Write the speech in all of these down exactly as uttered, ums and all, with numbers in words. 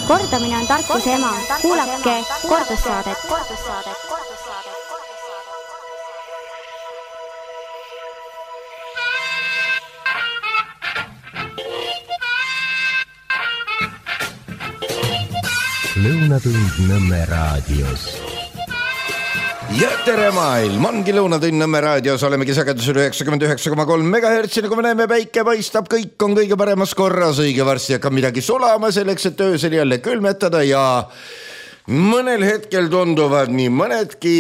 Kordamine on tarkuse ema. Kuulake kordussaadet. Lõunatund Nõmme raadios. Ja tere maailm, ongi Lõunatund Nõmme raadios, olemegi sagedusel üheksakümmend üheksa koma kolm megahertsi, nagu me näeme, päike paistab, kõik on kõige paremas korras, õige varsti hakkab midagi sulama selleks, et öösel jälle külmetada ja mõnel hetkel tunduvad nii mõnedki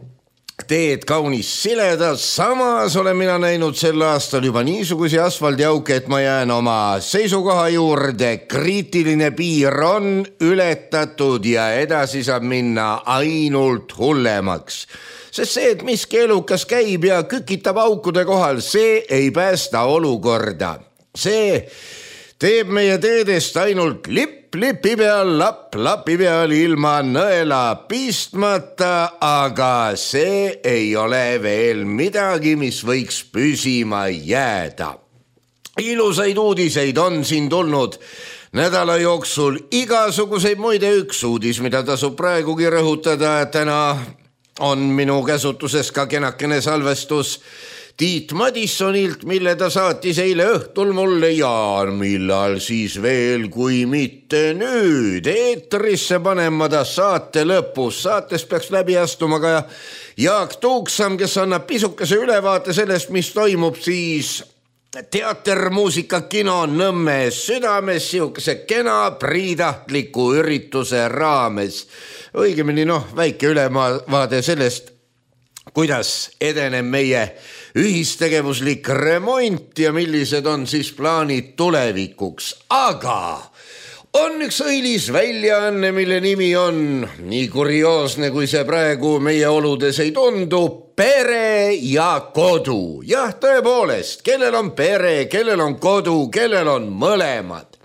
teed kaunis siledad, samas olen mina näinud sel aastal juba niisugusi asfaldiauke, et ma jään oma seisukoha juurde, kriitiline piir on ületatud ja edasi saab minna ainult hullemaks. Sest see, et miski elukas käib ja kükitab aukude kohal, see ei päästa olukorda. See teeb meie teedest ainult lipp lipi peal, lapp lapi peal ilma nõela pistmata, aga see ei ole veel midagi, mis võiks püsima jääda. Ilusaid uudiseid on siin tulnud nädala jooksul igasuguseid, muide üks uudis, mida tasub praegugi rõhutada, täna on minu käsutuses ka kenakene salvestus Tiit Madissonilt, mille ta saatis eile õhtul mulle ja millal siis veel kui mitte nüüd. Eetrisse panen ma ta saate lõpus. Saates peaks läbi astuma ka Jaak Tuuksam, kes annab pisukese ülevaate sellest, mis toimub siis teater, muusika, kino Nõmme südames, siukese kena priidahtliku ürituse raames. Õigemini noh, väike ülevaade sellest, kuidas edeneb meie ühistegevuslik remont ja millised on siis plaanid tulevikuks. Aga on üks õilis väljaanne, mille nimi on nii kurioosne, kui see praegu meie oludes ei tundu, Pere ja kodu. Jah, tõepoolest, kellel on pere, kellel on kodu, kellel on mõlemad.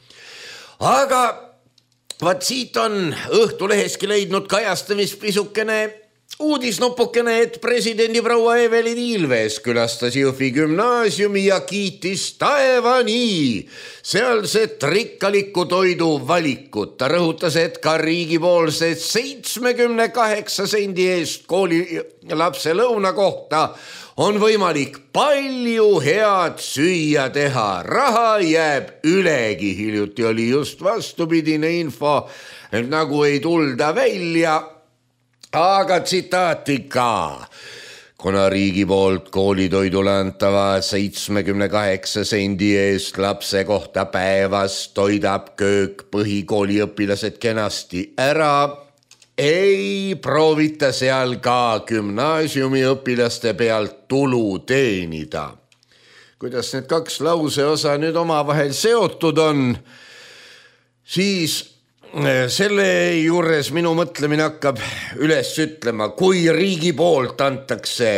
Aga vaat siit on Õhtuleheski leidnud kajastamist pisukene uudisnupukene, et presidendi proua Evelin Ilves külastas Jõhvi gümnaasiumi ja kiitis taevani sealset rikkalikku toidu valikut. Ta rõhutas, et ka riigipoolsed seitsmekümne kaheksa sendi eest kooli lapse lõuna kohta on võimalik palju head süüa teha. Raha jääb ülegi. Hiljuti oli just vastupidine info, et nagu ei tulda välja. Aga tsitaati ka, kuna riigi poolt koolitoidule antava seitsmekümne kaheksa sendi eest lapse kohta päevas toidab köök põhikooliõpilased kenasti ära, ei proovita seal ka gümnaasiumi õpilaste pealt tulu teenida. Kuidas need kaks lauseosa nüüd omavahel seotud on, siis selle juures minu mõtlemine hakkab üles ütlema, kui riigi poolt antakse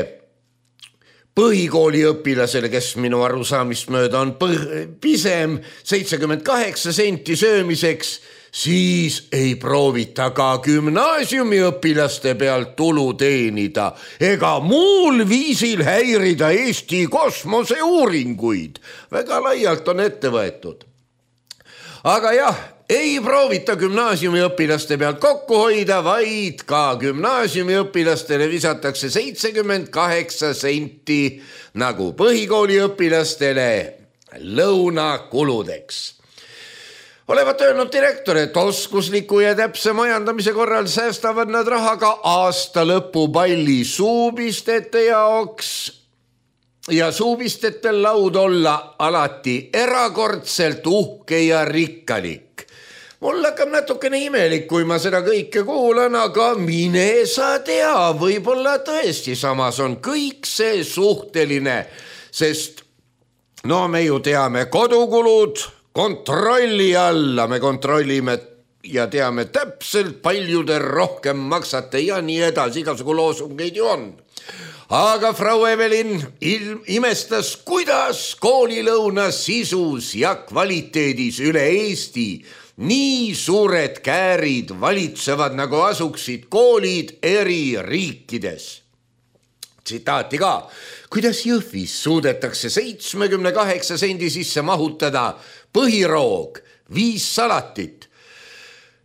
põhikooli õpilasele, kes minu arusaamist mööda on pisem seitsekümmend kaheksa senti söömiseks, siis ei proovita ka gümnaasiumi õpilaste pealt tulu teenida ega muul viisil häirida Eesti kosmoseuuringuid. Väga laialt on ette võetud. Aga jah, ei proovita gümnaasiumi õpilaste pealt kokku hoida, vaid ka gümnaasiumi õpilastele visatakse seitsekümmend kaheksa senti nagu põhikooli õpilastele lõunakuludeks. Olevat öelnud direktor, et oskusliku ja täpse majandamise korral säästavad nad raha ka aasta lõpu palli suubistete jaoks ja suubistetel laud olla alati erakordselt uhke ja rikkalik. Mul hakkab natukene imelik, kui ma seda kõike kuulan, aga mine sa tea, võib-olla tõesti samas on kõik see suhteline, sest no me ju teame kodukulud kontrolli alla, me kontrollime ja teame täpselt paljude rohkem maksate ja nii edasi, igasugu loosungeid ju on. Aga Frau Evelin imestas, kuidas koolilõuna sisus ja kvaliteedis üle Eesti nii suured käärid valitsevad, nagu asuksid koolid eri riikides. Tsitaati ka, kuidas Jõhvis suudetakse seitsmekümne kaheksa sendi sisse mahutada põhiroog, viis salatit,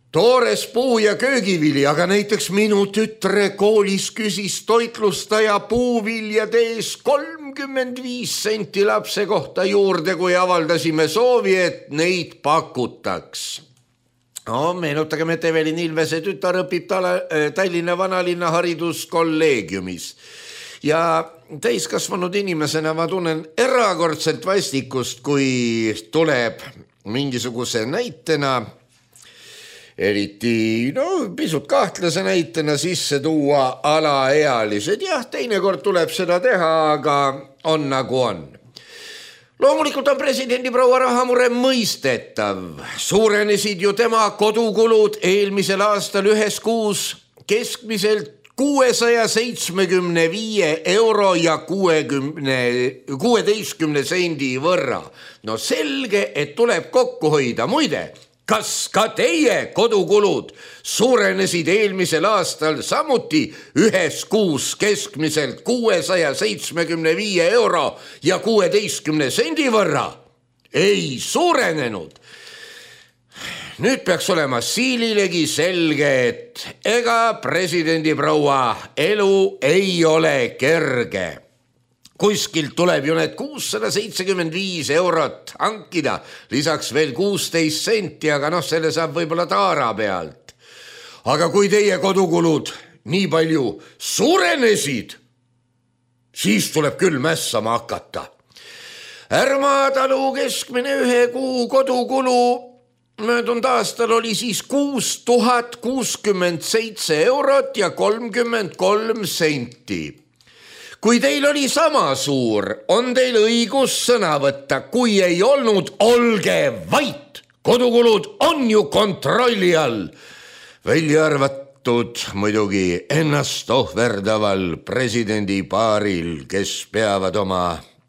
toores puu- ja köögivili, aga näiteks minu tütre koolis küsis toitlustaja puuviljade ees kolmkümmend viis senti lapse kohta juurde, kui avaldasime soovi, et neid pakutaks. No, meenutagem, et Evelin Ilvese tütar õpib Tallinna vanalinna hariduskolleegiumis. Ja täiskasvanud inimesena ma tunnen erakordselt vastikust, kui tuleb mingisuguse näitena, eriti no, pisut kahtlase näitena sisse tuua alaealised. Jah, teinekord tuleb seda teha, aga on nagu on. Loomulikult on presidendi proua rahamure mõistetav. Suurenesid ju tema kodukulud eelmisel aastal ühes kuus keskmiselt kuuesaja seitsmekümne viie euro ja kuueteistkümne sendi võrra. No selge, et tuleb kokku hoida. Muide, kas ka teie kodukulud suurenesid eelmisel aastal samuti ühes kuus keskmiselt kuuesaja seitsmekümne viie euro ja kuueteistkümne sendi võrra? Ei suurenenud. Nüüd peaks olema siililegi selge, et ega presidendi proua elu ei ole kerge. Kuskilt tuleb ju need kuussada seitsekümmend viis eurot hankida, lisaks veel kuusteist senti, aga noh, selle saab võib-olla taara pealt. Aga kui teie kodukulud nii palju suurenesid, siis tuleb küll mässama hakata. Ärmatalu keskmine ühe kuu kodukulu möödunud aastal oli siis kuus tuhat kuuskümmend seitse eurot ja kolmkümmend kolm senti. Kui teil oli sama suur, on teil õigus sõna võtta. Kui ei olnud, olge vait. Kodukulud on ju kontrolli all. Välja arvatud muidugi ennast ohverdaval presidendi paaril, kes peavad oma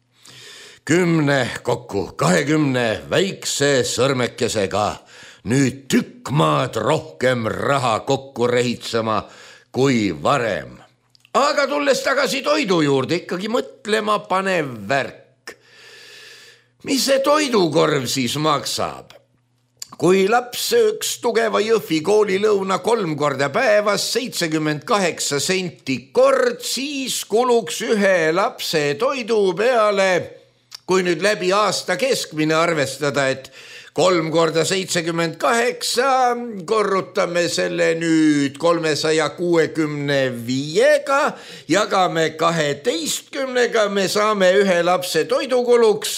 kümne kokku kahekümne väikse sõrmekesega nüüd tükk maad rohkem raha kokku rehitsema kui varem. Aga tulles tagasi toidu juurde, ikkagi mõtlema panev värk. Mis see toidukorv siis maksab? Kui laps sööks tugeva Jõhvi koolilõuna kolm korda päevas seitsekümmend kaheksa senti kord, siis kuluks ühe lapse toidu peale, kui nüüd läbi aasta keskmine arvestada, et kolm korda seitsekümmend kaheksa, korrutame selle nüüd kolmesaja kuuekümne viiega, jagame kaheteistkümnega, me saame ühe lapse toidukuluks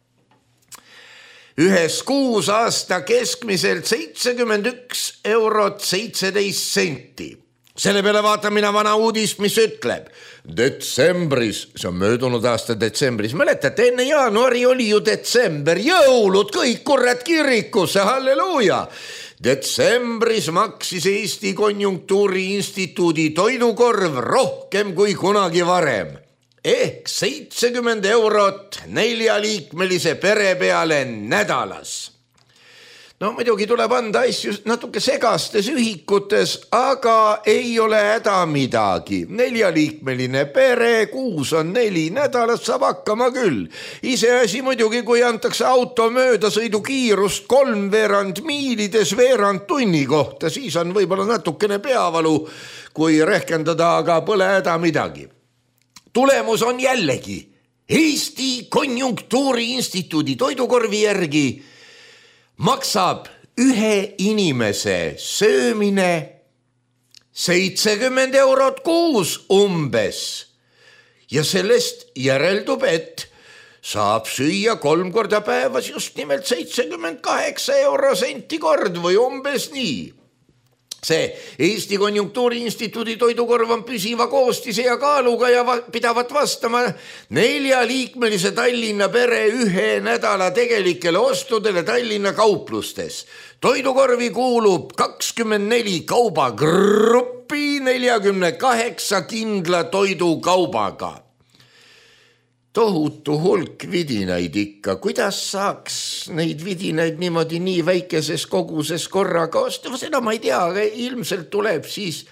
ühes kuus aasta keskmiselt seitsekümmend üks eurot seitseteist senti. Selle peale vaatan mina vana uudist, mis ütleb detsembris, see on möödunud aasta detsembris, mäletate, enne jaanuari oli ju detsember, jõulud, kõik kurrad kirikusse, halleluuja. Detsembris maksis Eesti Konjunktuuri Instituudi toidukorv rohkem kui kunagi varem. Ehk seitsekümmend eurot neljaliikmelise pere peale nädalas. No muidugi tuleb anda asju natuke segastes ühikutes, aga ei ole häda midagi. Neljaliikmeline pere, kuus on neli, nädalat saab hakkama küll. Iseasi muidugi, kui antakse auto mööda sõidu kiirust kolmveerand miilides veerand tunni kohta, siis on võib-olla natukene peavalu, kui rehkendada, aga pole häda midagi. Tulemus on jällegi Eesti Konjunktuuri Instituudi toidukorvi järgi maksab ühe inimese söömine seitsekümmend eurot kuus umbes. Ja sellest järeldub, et saab süüa kolm korda päevas just nimelt seitsekümmend kaheksa euro senti kord või umbes nii. See Eesti Konjunktuuri Instituudi toidukorv on püsiva koostise ja kaaluga ja va- pidavat vastama neljaliikmelise Tallinna pere ühe nädala tegelikele ostudele Tallinna kauplustes. Toidukorvi kuulub kakskümmend neli kaubagruppi neljakümne kaheksa kindla toidukaubaga. Tohutu hulk vidinaid ikka. Kuidas saaks neid vidinaid niimoodi nii väikeses koguses korraga osta? Seda ma ei tea, aga ilmselt tuleb siis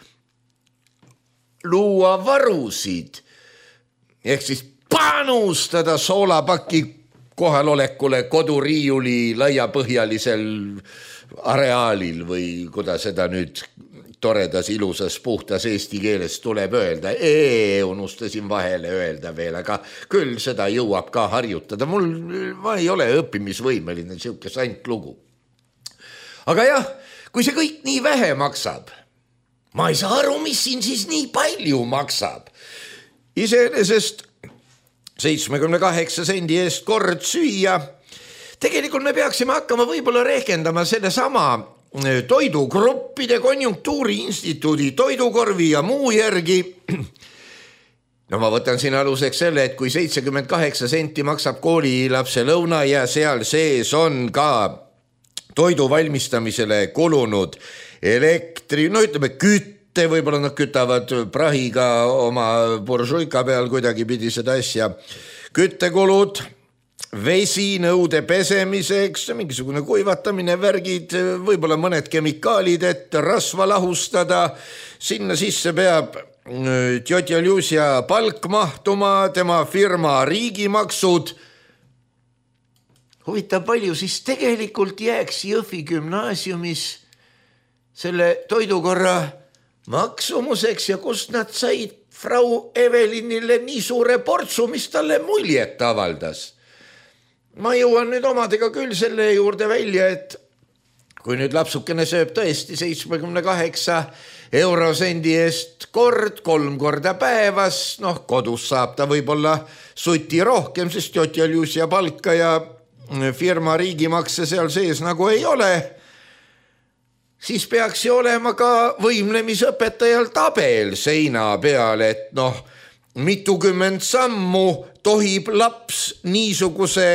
luua varusid. Ehk siis panustada soolapaki kohalolekule koduriiuli laiapõhjalisel areaalil või kuidas seda nüüd toredas, ilusas, puhtas eesti keeles tuleb öelda. Ee, unustasin vahele öelda veel, aga küll seda jõuab ka harjutada. Mul, ma ei ole õppimisvõimeline, siuke sant lugu. Aga jah, kui see kõik nii vähe maksab, ma ei saa aru, mis siin siis nii palju maksab. Iseenesest seitsmekümne kaheksa sendi eest kord süüa. Tegelikult me peaksime hakkama võib-olla rehkendama selle sama toidugruppide konjunktuuri instituudi toidukorvi ja muu järgi. No ma võtan siin aluseks selle, et kui seitsekümmend kaheksa senti maksab koolilapse lõuna ja seal sees on ka toidu valmistamisele kulunud elektri, no ütleme kütte, võib-olla nad kütavad prahiga oma buržuika peal kuidagi pidi seda asja, küttekulud, vesi nõude pesemiseks, mingisugune kuivatamine, värgid, võib-olla mõned kemikaalid, et rasva lahustada, sinna sisse peab tjotja Ljusja palk mahtuma, tema firma riigimaksud. Huvitav, palju siis tegelikult jääks Jõhvi gümnaasiumis selle toidukorra maksumuseks ja kust nad said Frau Evelinile nii suure portsu, mis talle muljet avaldas. Ma jõuan nüüd omadega küll selle juurde välja, et kui nüüd lapsukene sööb tõesti seitsmekümne kaheksa eurosendi eest kord, kolm korda päevas, noh kodus saab ta võib-olla suti rohkem, sest tjotja Ljusja palka ja firma riigimakse seal sees nagu ei ole, siis peaks ju olema ka võimlemisõpetajal tabel seina peal, et noh, mitukümmend sammu tohib laps niisuguse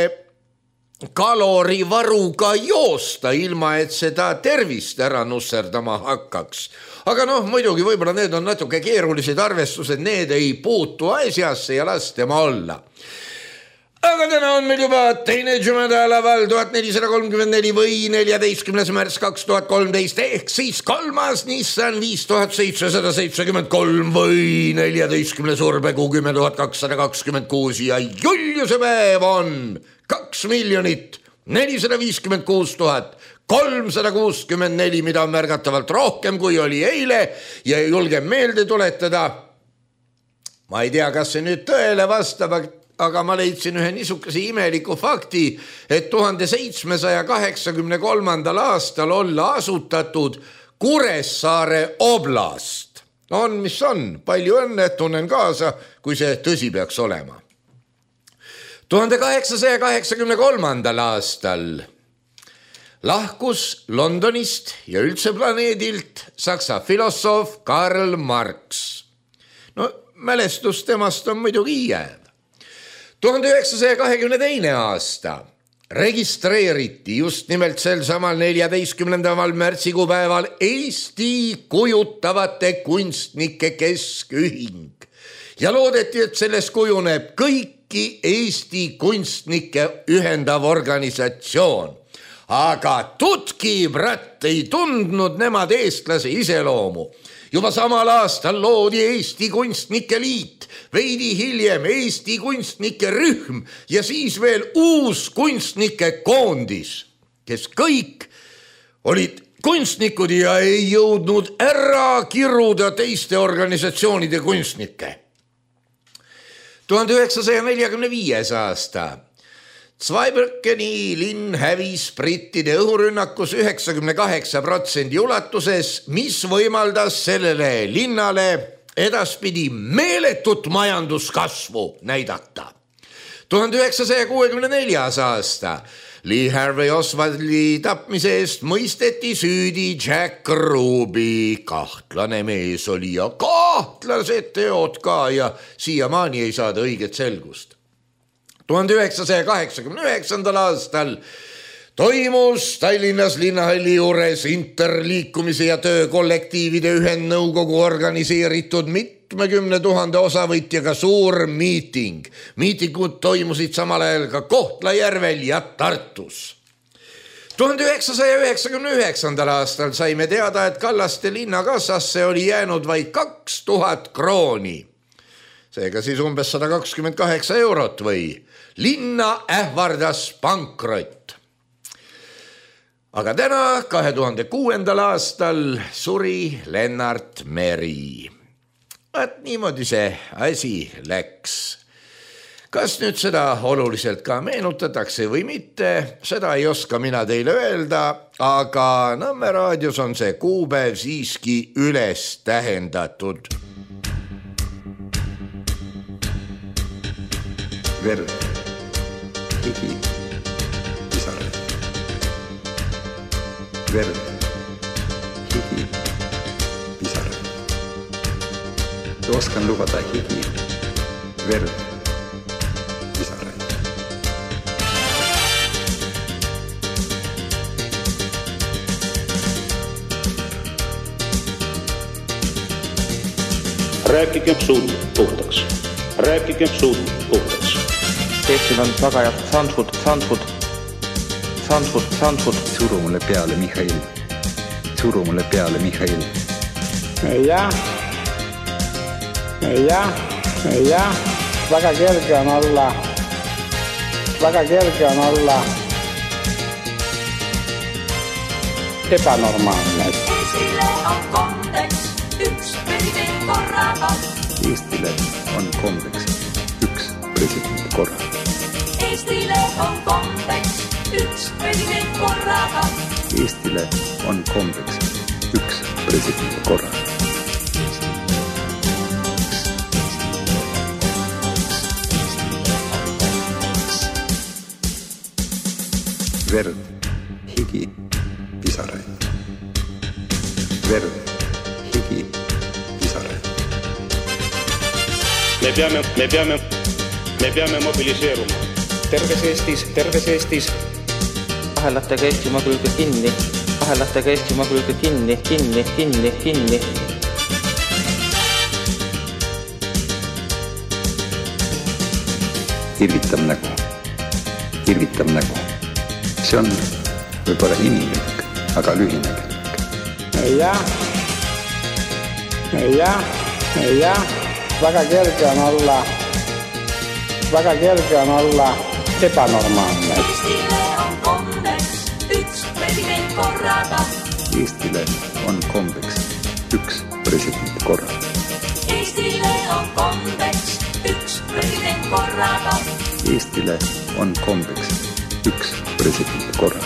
kalorivaruga joosta, ilma et seda tervist ära nusserdama hakkaks. Aga noh, muidugi võib-olla need on natuke keerulised arvestused, need ei puutu asjasse ja las tema olla. Aga täna on meil juba teine Jumedalaval tuhat nelisada kolmkümmend neli või neljateistkümnes märts kaks tuhat kolmteist ehk siis kolmas Nissan viis tuhat seitsesada seitsekümmend kolm või neljateistkümnes Urbegu kümme tuhat kakssada kakskümmend kuus ja Juliuse päev on kaks miljonit nelisada viiskümmend kuus tuhat kolmsada kuuskümmend neli, mida on märgatavalt rohkem kui oli eile ja julgem meelde tuletada. Ma ei tea, kas see nüüd tõele vastab, aga ma leidsin ühe niisuguse imeliku fakti, et tuhande seitsmesaja kaheksakümne kolmandal aastal olla asutatud Kuressaare oblast. On, mis on, palju õnne, tunnen kaasa, kui see tõsi peaks olema. tuhande kaheksasaja kaheksakümne kolmandal aastal lahkus Londonist ja üldse planeedilt saksa filosoof Karl Marx. No mälestus temast on muidugi jääv. tuhande üheksasaja kahekümne teine aasta registreeriti just nimelt sel samal neljateistkümnendal märtsikuupäeval Eesti kujutavate kunstnike keskühing ja loodeti, et sellest kujuneb kõiki Eesti kunstnike ühendav organisatsioon. Aga tutki brat ei tundnud nemad eestlase iseloomu. Juba samal aastal loodi Eesti kunstnike liit, veidi hiljem Eesti kunstnike rühm ja siis veel uus kunstnike koondis, kes kõik olid kunstnikud ja ei jõudnud ära kiruda teiste organisatsioonide kunstnikke. tuhande üheksasaja neljakümne viies aasta Zweibrückeni linn hävis brittide õhurünnakus üheksakümne kaheksa protsendi ulatuses, mis võimaldas sellele linnale edaspidi meeletut majanduskasvu näidata. tuhande üheksasaja kuuekümne neljas aasta Lee Harvey Oswaldi tapmise eest mõisteti süüdi Jack Ruby. Kahtlane mees oli ja kahtlased teod ka ja siiamaani ei saada õiget selgust. tuhande üheksasaja kaheksakümne üheksandal aastal toimus Tallinnas linnahalli juures interliikumise ja töökollektiivide ühendnõukogu organiseeritud mitmekümne tuhande osavõtjaga suur miiting. Miitingud toimusid samal ajal ka Kohtla-Järvel ja Tartus. tuhande üheksasaja üheksakümne üheksandal aastal saime teada, et Kallaste linnakassasse oli jäänud vaid kaks tuhat krooni. Seega siis umbes sada kakskümmend kaheksa eurot või linna ähvardas pankrott. aga täna kahe tuhande kuuendal aastal suri Lennart Meri. Et niimoodi see asi läks. Kas nüüd seda oluliselt ka meenutatakse või mitte, seda ei oska mina teile öelda, aga Nõmme raadios on see kuupäev siiski üles tähendatud. Verd, higi, pisaraid. Verd, higi, pisaraid. Oskan lubada higi, verd, pisaraid. Rääkigem suud puhtaks. Rääkigem suud puhtaks. Eestil on väga head Sandford, Sandford, Sandford, Sandford. Suru mulle peale, Mihhail. Suru mulle peale, Mihhail. Jah, jah, jah. Väga kerge on olla. Väga kerge on olla ebanormaalne. Eestile on kombeks üks president korraga. Eestile on kombeks üks president korraga. Eestile on kombeks üks president korraga. Eestile on kombeks üks president korraga. Verd, higi, pisaraid. Verd, higi, pisaraid. Me peame, me peame, me peame mobiliseeruma. Terves Eestis, terves Eestis. Ahelatega Eestimaa külge kinni, ahelatega Eestimaa külge kinni, kinni, kinni, kinni. Irvitab nägu, irvitab nägu. See on võib-olla inimlik, aga lühinägelik. Jah, jah, jah. Väga kerge on olla, väga kerge on olla ebanormaalne. Eestile on kombeks üks president korraga. Eestile on kombeks üks president korraga. Eestile on kombeks üks president korraga. Eestile on kombeks üks president korraga.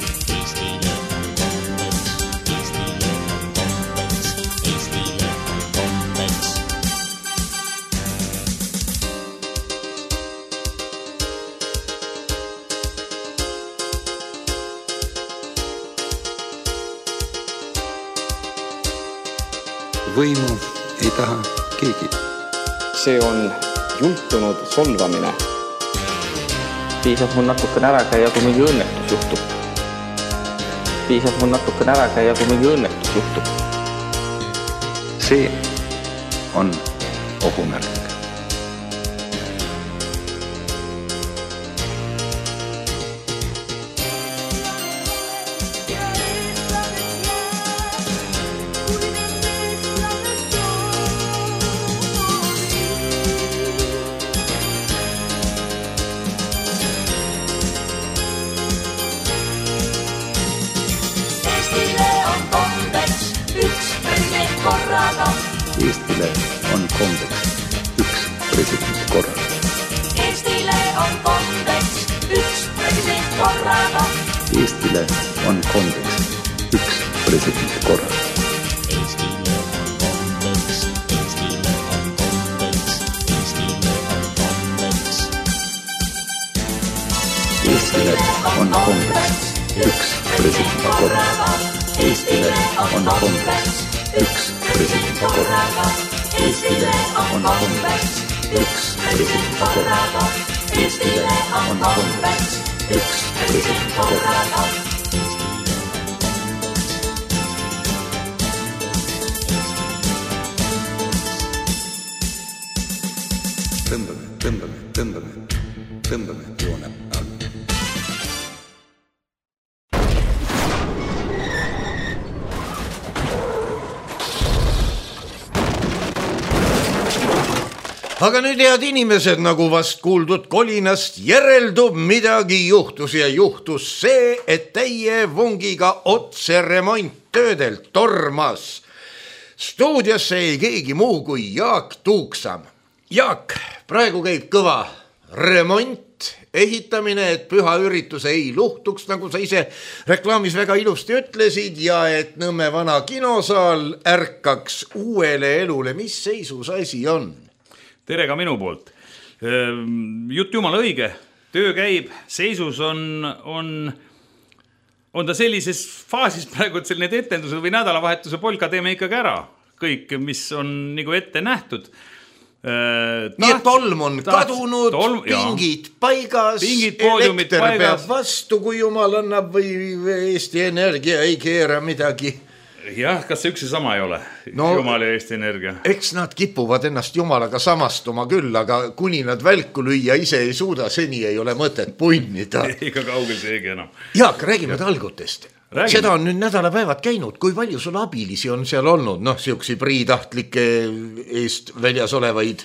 Võimu ei taha keegi. See on jultunud solvamine. Piisab mul natukene ära käia, kui mingi õnnetus juhtub. Piisab mul natukene ära käia, kui mingi õnnetus juhtub. See on ohumärk. Eestile on kombeks üks president korraga. Eestile on kombeks üks president korraga. Eestile on kombeks üks president korraga. Eestile on kombeks, Eestile on kombeks, Eestile on kombeks. Eestile on kombeks üks president korraga. Eestile on kombeks üks president korraga. Eestile on kombeks üks president korraga. Eestile on kombeks üks president korraga. Tõmbame, tõmbame, tõmbame, tõmbame joone alla. aga nüüd head inimesed, nagu vast kuuldud kolinast järeldub midagi juhtus ja juhtus see, et teie vungiga otse remonttöödelt tormas. Stuudiosse ei keegi muu kui Jaak Tuuksam. Jaak, praegu käib kõva remont, ehitamine, et püha üritus ei luhtuks, nagu sa ise reklaamis väga ilusti ütlesid, ja et Nõmme vana kinosaal ärkaks uuele elule. Mis seisus asi on? Tere ka minu poolt. Jutt jumala õige, töö käib, seisus on, on, on ta sellises faasis praegu, et need etendused või nädalavahetuse polka teeme ikkagi ära. Kõik, mis on nagu ette nähtud. Nii et tolm on kadunud, tolm, pingid paigas, pingid elekter paigas. Peab vastu, kui jumal annab või Eesti Energia ei keera midagi. Jah, kas see üks ja sama ei ole? No, Jumal ja Eesti Energia. Eks nad kipuvad ennast Jumalaga samastuma küll, aga kuni nad välku lüüa ise ei suuda, seni ei ole mõtet punnida. Ega kaugel seegi enam. Jaak, räägime talgutest. Räägime. Seda on nüüd nädalapäevad käinud. Kui palju sul abilisi on seal olnud? Noh, siuksi priidahtlike eest väljas olevaid?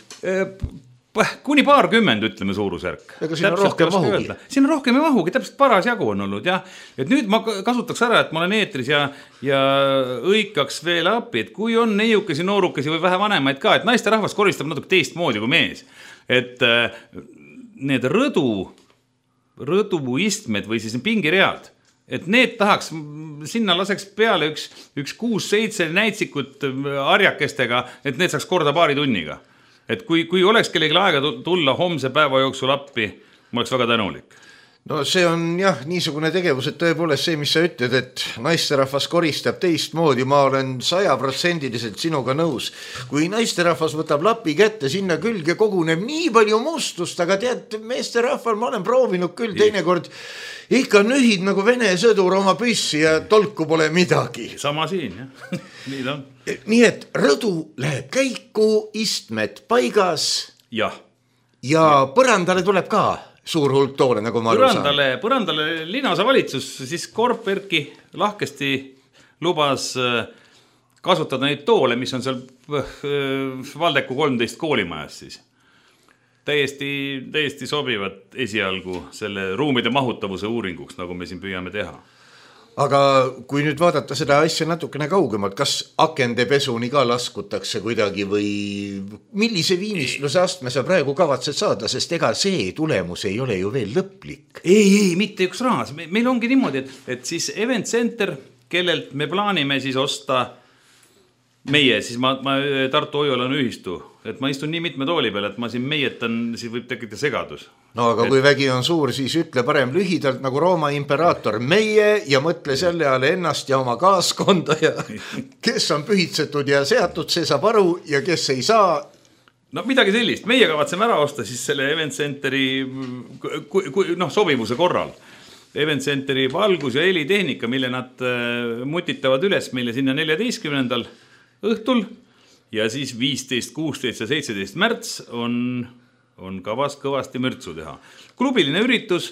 Kuni paarkümmend, ütleme, suurusjärk. Ega siin on rohkem mahugi. Siin on rohkem mahugi, täpselt paras jagu on olnud, jah. Et nüüd ma kasutaks ära, et ma olen eetris ja, ja õikaks veel appi, et kui on neiukesi, noorukesi või vähe vanemaid ka, et naiste rahvas koristab natuke teist moodi kui mees. Et need rõdu, rõdu istmed või siis pingiread, et need tahaks, sinna laseks peale üks, üks kuus seitse näitsikut arjakestega, et need saaks korda paari tunniga. Et kui, kui oleks kellegi aega tulla homse päeva jooksul appi, ma oleks väga tänulik. No see on jah, niisugune tegevus, et tõepoolest see, mis sa ütled, et naisterahvas koristab teist moodi, ma olen sajaprotsendiliselt sinuga nõus. Kui naisterahvas võtab lapi kätte, sinna külge koguneb nii palju mustust, aga tead, meesterahval ma olen proovinud küll teinekord ikka nühid nagu Vene sõdur oma püssi ja tolku pole midagi. Sama siin, jah. Nii ta on. Nii et rõdu läheb käiku, istmed paigas. Jah. Ja põrandale tuleb ka suur hulk toole, nagu ma aru saan. Põrandale, põrandale linnaosa valitsus, siis Korperki lahkesti lubas kasutada neid toole, mis on seal Valdeku kolmteist koolimajas siis. Täiesti, täiesti sobivad esialgu selle ruumide mahutavuse uuringuks, nagu me siin püüame teha. Aga kui nüüd vaadata seda asja natukene kaugemalt, kas akende pesuni ka laskutakse kuidagi või millise viimistluse astme sa praegu kavatsed saada, sest ega see tulemus ei ole ju veel lõplik. Ei, ei, mitte üks raas. Meil ongi niimoodi, et, et siis Event Center, kellelt me plaanime siis osta meie, siis ma, ma Tartu Oiol on ühistu, et ma istun nii mitme tooli peal, et ma siin meietan, siis võib tekkida segadus. No aga et... kui vägi on suur, siis ütle parem lühidalt nagu Rooma imperaator meie ja mõtle selle all ennast ja oma kaaskonda ja kes on pühitsetud ja seatud, see saab aru ja kes ei saa. No midagi sellist, meie kavatseme ära osta siis selle Event Centeri no, sobivuse korral. Event Centeri valgus ja helitehnika, mille nad mutitavad üles meile sinna neljateistkümnendal õhtul ja siis viisteist, kuusteist ja seitseteist märts on, on kavas kõvasti mürtsu teha. Klubiline üritus,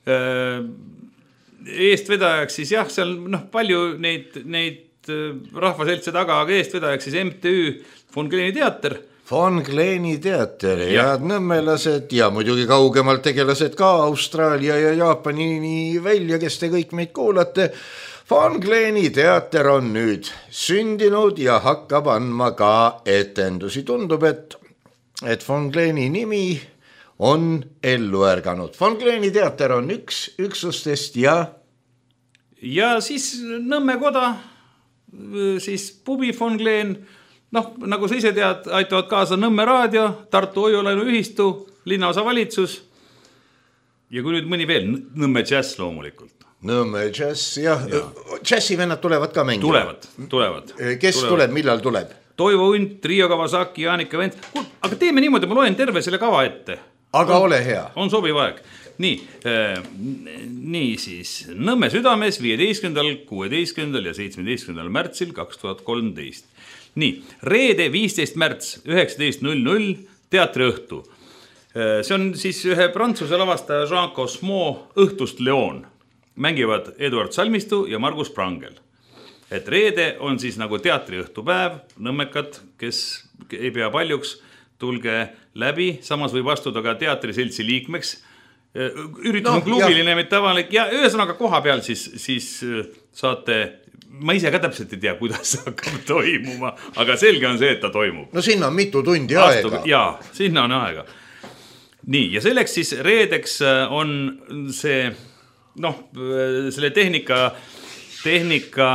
eestvedajaks siis jah, seal noh, palju neid, neid rahvaseltse taga, aga eestvedajaks siis M T Ü Von Kleeni teater. Von Kleeni teater, head nõmmelased ja muidugi kaugemalt tegelased ka Austraalia ja Jaapani nii välja, kes te kõik meid kuulate. Von Kleeni teater on nüüd sündinud ja hakkab andma ka etendusi. Tundub, et, et Von Kleeni nimi on ellu ärganud. Von Kleeni teater on üks üksustest ja... Ja siis Nõmme koda, siis pubi Von Kleen, noh, nagu sa ise tead, aitavad kaasa Nõmme raadio, Tartu Oiolainu ühistu, linnaosa valitsus ja kui nüüd mõni veel, Nõmme džäss loomulikult. Nõmme džäss, jah. Ja. Džässi vennad tulevad ka mängima? Tulevad, tulevad. Kes tulevad. Tuleb, millal tuleb? Toivo Unt, Triio Kawasaki, Jaanika Vent. Aga teeme niimoodi, ma loen terve selle kava ette. Aga on, ole hea. On sobiv aeg. Nii, äh, nii siis Nõmme südames viieteistkümnendal, kuueteistkümnendal ja seitsmeteistkümnendal märtsil kaks tuhat kolmteist. Nii, reede viisteist märts üheksateist null null teatri õhtu. See on siis ühe prantsuse lavastaja Jean Cosmo õhtust Leon. Mängivad Eduard Salmistu ja Margus Prangel. Et reede on siis nagu teatri õhtupäev, nõmmekad, kes ei pea paljuks, tulge läbi, samas võib astuda ka teatriseltsi liikmeks. Üritus No, on klubiline, mitte avalik ja ühesõnaga koha peal siis, siis saate, ma ise ka täpselt ei tea, kuidas see hakkab toimuma, aga selge on see, et ta toimub. No sinna on mitu tundi Astub, aega. Jaa, sinna on aega. Nii, ja selleks siis reedeks on see, noh, selle tehnika, tehnika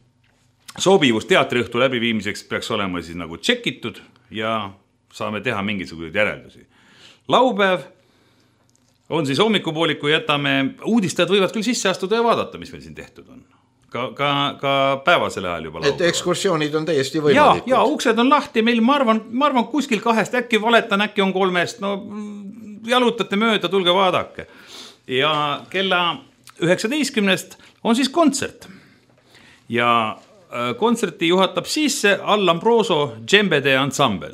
sobivus teatriõhtu läbiviimiseks peaks olema siis nagu tšekitud ja saame teha mingisuguseid järeldusi. Laupäev on siis hommikupooliku jätame, uudistajad võivad küll sisse astuda ja vaadata, mis meil siin tehtud on. Ka, ka, ka päevasele ajal juba laupäeval. Et ekskursioonid on täiesti ja, võimalikud. ja uksed on lahti, meil ma arvan, ma arvan kuskil kahest, äkki valetan, äkki on kolmest, no jalutate mööda, tulge vaadake. Ja kella üheksateistkümnest on siis kontsert. Ja kontserti juhatab sisse Allambroso džembede ansambel.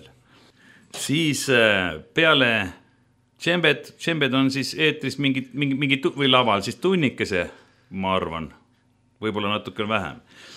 Siis peale džembed, džembed on siis eetris mingi, mingi, mingi või laval, siis tunnikese, ma arvan, võib-olla natuke vähem.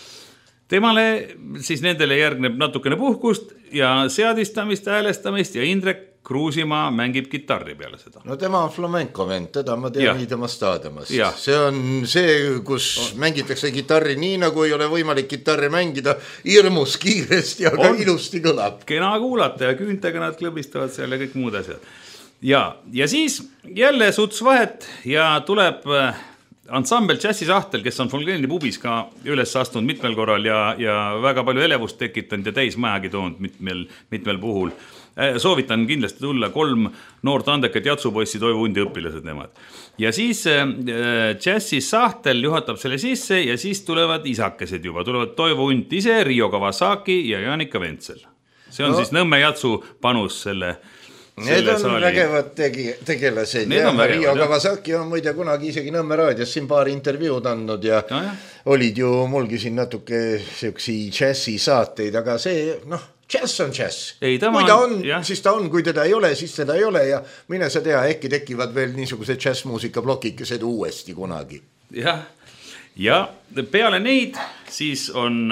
Temale siis nendele järgneb natukene puhkust ja seadistamist, häälestamist ja Indrek Kruusimaa mängib kitarri peale seda. No tema on flamenco vend, teda ma tean nii tema staademast. Ja. See on see, kus on. Mängitakse kitarri nii, nagu ei ole võimalik kitarri mängida hirmus kiiresti, aga on. Ilusti kõlab. Kena kuulata ja küüntega nad klõbistavad seal ja kõik muud asjad. Ja, ja siis jälle suts vahet ja tuleb ansambel Jazzi Sahtel, kes on Folkleni pubis ka üles astunud mitmel korral ja, ja väga palju elevust tekitanud ja täis majagi toonud mitmel, mitmel puhul. Soovitan kindlasti tulla kolm noort andekat jatsupoissi Toivo Undi õpilased nemad. Ja siis äh, Jazzi Sahtel juhatab selle sisse ja siis tulevad isakesed juba. Tulevad Toivo Unt ise, Rio Kawasaki ja Jaanika Ventsel. See on no. siis Nõmme jatsu panus selle Need on saali. Vägevad tegi, tegelased Need ja vägevad, Rio Kawasaki on muide kunagi isegi Nõmme raadios siin paar intervjuud andnud ja no, olid ju mulgi siin natuke siuksi džässi saateid, aga see, noh, džäss on džäss. Ei, kui ta on, on siis ta on, kui teda ei ole, siis teda ei ole ja mine sa tea, äkki tekivad veel niisugused džässmuusika blokikesed uuesti kunagi. Jah, ja peale neid siis on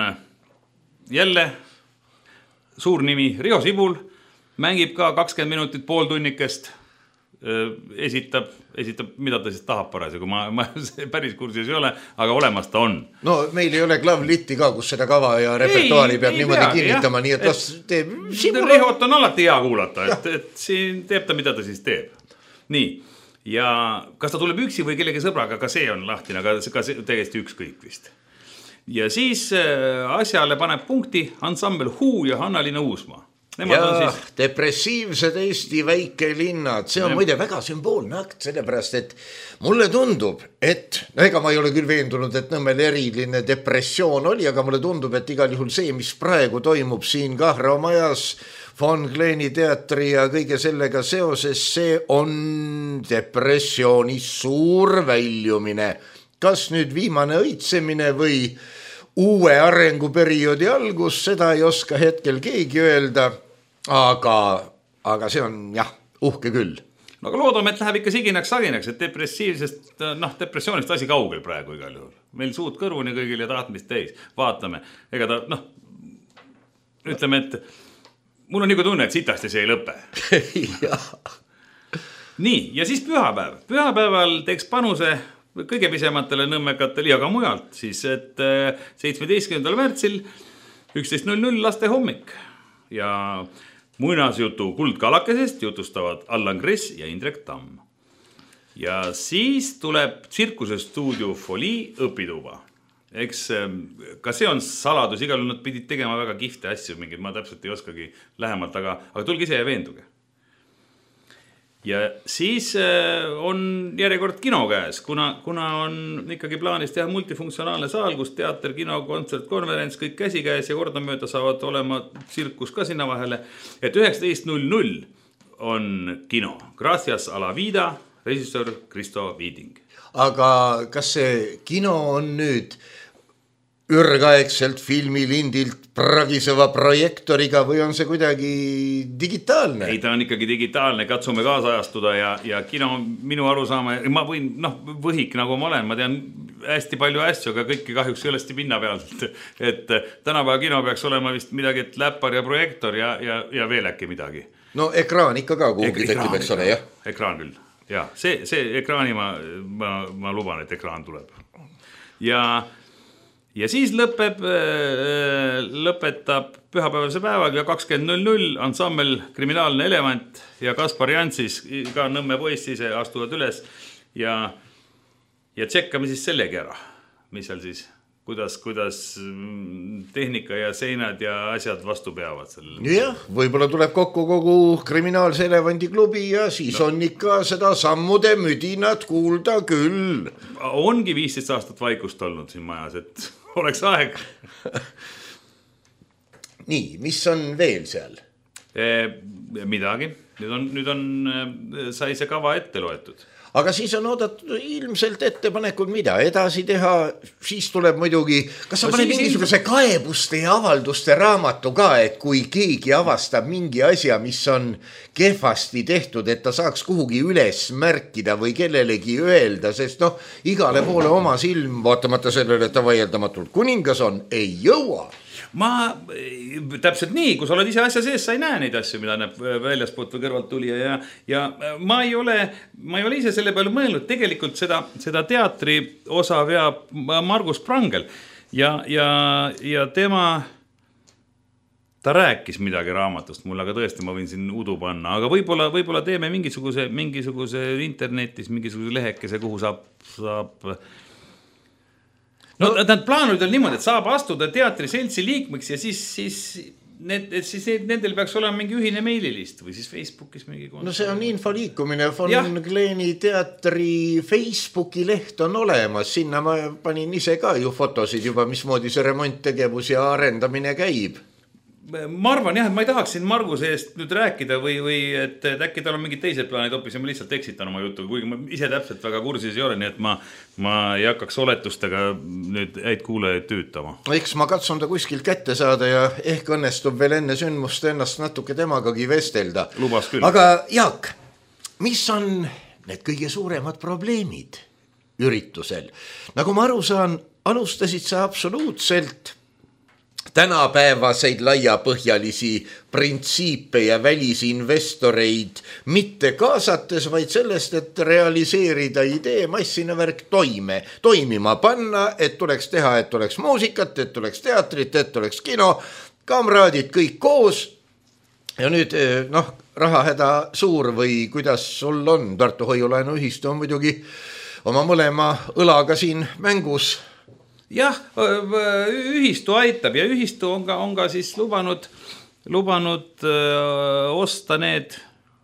jälle suur nimi Riho Sibul, mängib ka kakskümmend minutit pool tunnikest, esitab, esitab, mida ta siis tahab parasjagu, ma, ma päris kursis ei ole, aga olemas ta on. No meil ei ole klavlitti ka, kus seda kava ja repertuaari ei, peab ei niimoodi pea, kinnitama, jah, nii et las teeb. Rihot on alati hea kuulata, et, et siin teeb ta, mida ta siis teeb. Nii, ja kas ta tuleb üksi või kellegi sõbraga, ka see on lahtine, aga ka see täiesti ükskõik vist. Ja siis asjale paneb punkti ansambel Huu ja Hanna-Liina Uusmaa. Nemad ja siis... depressiivsed Eesti väikelinnad, see on ja. muide väga sümboolne akt, sellepärast et mulle tundub, et no ega ma ei ole küll veendunud, et Nõmmel eriline depressioon oli, aga mulle tundub, et igal juhul see, mis praegu toimub siin Kahra majas, Folkleni teatri ja kõige sellega seoses, see on depressiooni suur väljumine. Kas nüüd viimane õitsemine või uue arenguperioodi algus, seda ei oska hetkel keegi öelda, aga, aga see on jah, uhke küll. No aga loodame, et läheb ikka siginaks saginaks, et depressiivsest, noh, depressioonist asi kaugel praegu igal juhul. Meil suud kõrvuni kõigil ja tahtmist täis. Vaatame, ega ta, noh, ütleme, et mul on nagu tunne, et sitasti see ei lõpe. Nii, ja siis pühapäev. Pühapäeval teeks panuse kõige pisematele nõmmekatele ja ka mujalt, siis et seitsmeteistkümnendal märtsil üksteist null null laste hommik ja muinasjutu Kuldkalakesest jutustavad Allan Kress ja Indrek Tamm. Ja siis tuleb Tsirkuse stuudio Folie õpituba. Eks ka see on saladus, igal nad pidid tegema väga kihvte asju, mingid ma täpselt ei oskagi lähemalt, aga, aga tulge ise ja veenduge. Ja siis on järjekord kino käes, kuna, kuna on ikkagi plaanis teha multifunktsionaalne saal, kus teater, kino, kontsert, konverents, kõik käsi käes ja kordamööda saavad olema tsirkus ka sinna vahele. Et üheksateist null null on kino. Gracias a la vida, režissöör Kristo Viiding. Aga kas see kino on nüüd ürgaegselt filmilindilt pragiseva projektoriga või on see kuidagi digitaalne? Ei, ta on ikkagi digitaalne, katsume kaasajastuda ja, ja kino minu arusaama, ma võin, noh, võhik nagu ma olen, ma tean hästi palju asju, aga kõiki kahjuks jõlesti pinna pealt, et tänapäeva kino peaks olema vist midagi, et läppar ja projektor ja, ja, ja veel äkki midagi. no ekraan ikka ka kuhugi tekib, eks ole, jah? Ekraan küll, jah. See, see ekraani ma, ma, ma luban, et ekraan tuleb. Ja, ja siis lõpeb, lõpetab pühapäevase päevaga kakskümmend null null ansambel Kriminaalne Elevant ja Kaspar Jantsis, ka Nõmme poiss ise astuvad üles ja, ja tšekkame siis sellegi ära, mis seal siis, kuidas, kuidas tehnika ja seinad ja asjad vastu peavad. Jah, võib-olla tuleb kokku kogu Kriminaalse Elevanti klubi ja siis no. on ikka seda sammude müdinat kuulda küll. Ongi viisteist aastat vaikust olnud siin majas, et oleks aeg. Nii, mis on veel seal? E, midagi. Nüüd on, nüüd on, sai see kava ette loetud. Aga siis on oodatud ilmselt ettepanekud, mida edasi teha, siis tuleb muidugi, kas sa no, paned mingisuguse ilmselt... kaebuste ja avalduste raamatu ka, et kui keegi avastab mingi asja, mis on kehvasti tehtud, et ta saaks kuhugi üles märkida või kellelegi öelda, sest noh, igale poole oma silm, vaatamata sellele, et ta vaieldamatult kuningas on, ei jõua. Ma täpselt nii, kui sa oled ise asja sees, sa ei näe neid asju, mida näeb väljaspoolt või kõrvalt tuli ja, ja ma ei ole, ma ei ole ise selle peale mõelnud, tegelikult seda, seda teatri osa veab Margus Prangel ja, ja, ja tema, ta rääkis midagi raamatust mulle, aga tõesti ma võin siin udu panna, aga võib-olla, võib-olla teeme mingisuguse, mingisuguse internetis, mingisuguse lehekese, kuhu saab, saab no ta plaanid on niimoodi, et saab astuda teatri seltsi liikmeks ja siis, siis, need, siis nendel peaks olema mingi ühine meililist või siis Facebookis mingi konto. No see on infoliikumine, Von Gleeni teatri Facebooki leht on olemas, sinna ma panin ise ka ju fotosid juba, mismoodi see remonttegevus ja arendamine käib. Ma arvan jah, et ma ei tahaks siin Marguse eest nüüd rääkida või, või et äkki tal on mingid teised plaanid hoopis ja ma lihtsalt eksitan oma jutu, kuigi ma ise täpselt väga kursis ei ole, nii et ma, ma ei hakkaks oletustega nüüd häid kuulajaid tüütama. Eks ma katsun ta kuskilt kätte saada ja ehk õnnestub veel enne sündmust ennast natuke temagagi vestelda. Lubas küll. Aga Jaak, mis on need kõige suuremad probleemid üritusel? Nagu ma aru saan, alustasid sa absoluutselt tänapäevaseid laiapõhjalisi printsiipe ja välisinvestoreid mitte kaasates, vaid sellest, et realiseerida idee massina värk toime, toimima panna, et tuleks teha, et tuleks muusikat, et tuleks teatrit, et tuleks kino, kamraadid kõik koos. Ja nüüd, noh, rahahäda suur või kuidas sul on, Tartu Hoiulaenu ühistu on muidugi oma mõlema õlaga siin mängus. Jah, ühistu aitab ja ühistu on ka, on ka siis lubanud, lubanud öö, osta need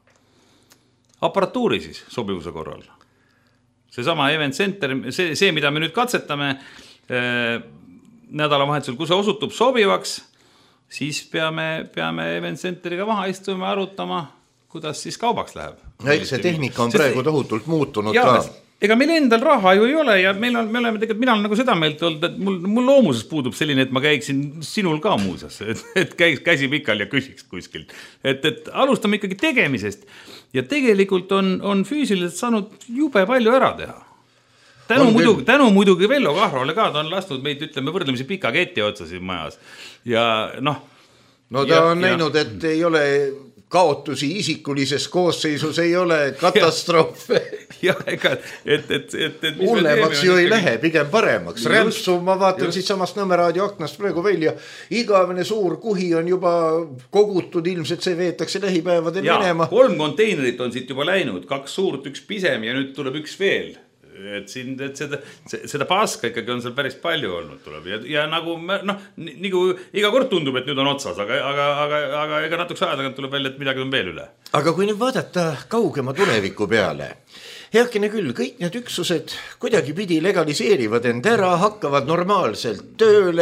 aparatuuri siis sobivuse korral. See sama Event Center, see, see mida me nüüd katsetame öö, nädalavahetusel, kui see osutub sobivaks, siis peame, peame Event Centeriga maha istuma ja arutama, kuidas siis kaubaks läheb. Ja see tehnika on praegu tohutult muutunud ja, ka. Ega meil endal raha ju ei ole ja meil on, me oleme tegelikult, mina olen nagu seda meelt olnud, et mul, mul loomuses puudub selline, et ma käiksin sinul ka muuseas, et, et käiks käsi pikal ja küsiks kuskilt. Et, et alustame ikkagi tegemisest ja tegelikult on, on füüsiliselt saanud jube palju ära teha. Tänu, muidugi, tänu muidugi Vello Kahrole ka, ta on lastud meid, ütleme, võrdlemisi pika keti otsa siin majas. Ja noh. No ta ja, on näinud, ja, et ei ole kaotusi isikulises koosseisus, ei ole katastroofe. Jah, ega, et, et, et, et hullemaks ju ei ikkagi lähe, pigem paremaks. Rämpsu, ma vaatan just siit samast Nõmme raadio aknast praegu välja. Igavene suur kuhi on juba kogutud, ilmselt see veetakse lähipäevadel ja, minema. Kolm konteinerit on siit juba läinud, kaks suurt, üks pisem ja nüüd tuleb üks veel. Et, siin, et seda, seda paska ikkagi on seal päris palju olnud tuleb ja, ja nagu noh, nagu iga kord tundub, et nüüd on otsas, aga, aga, aga, aga ega natuks aja tagant tuleb välja, et midagi on veel üle. Aga kui nüüd vaadata kaugema tuleviku peale, heakene küll, kõik need üksused kuidagi pidi legaliseerivad end ära, hakkavad normaalselt tööle.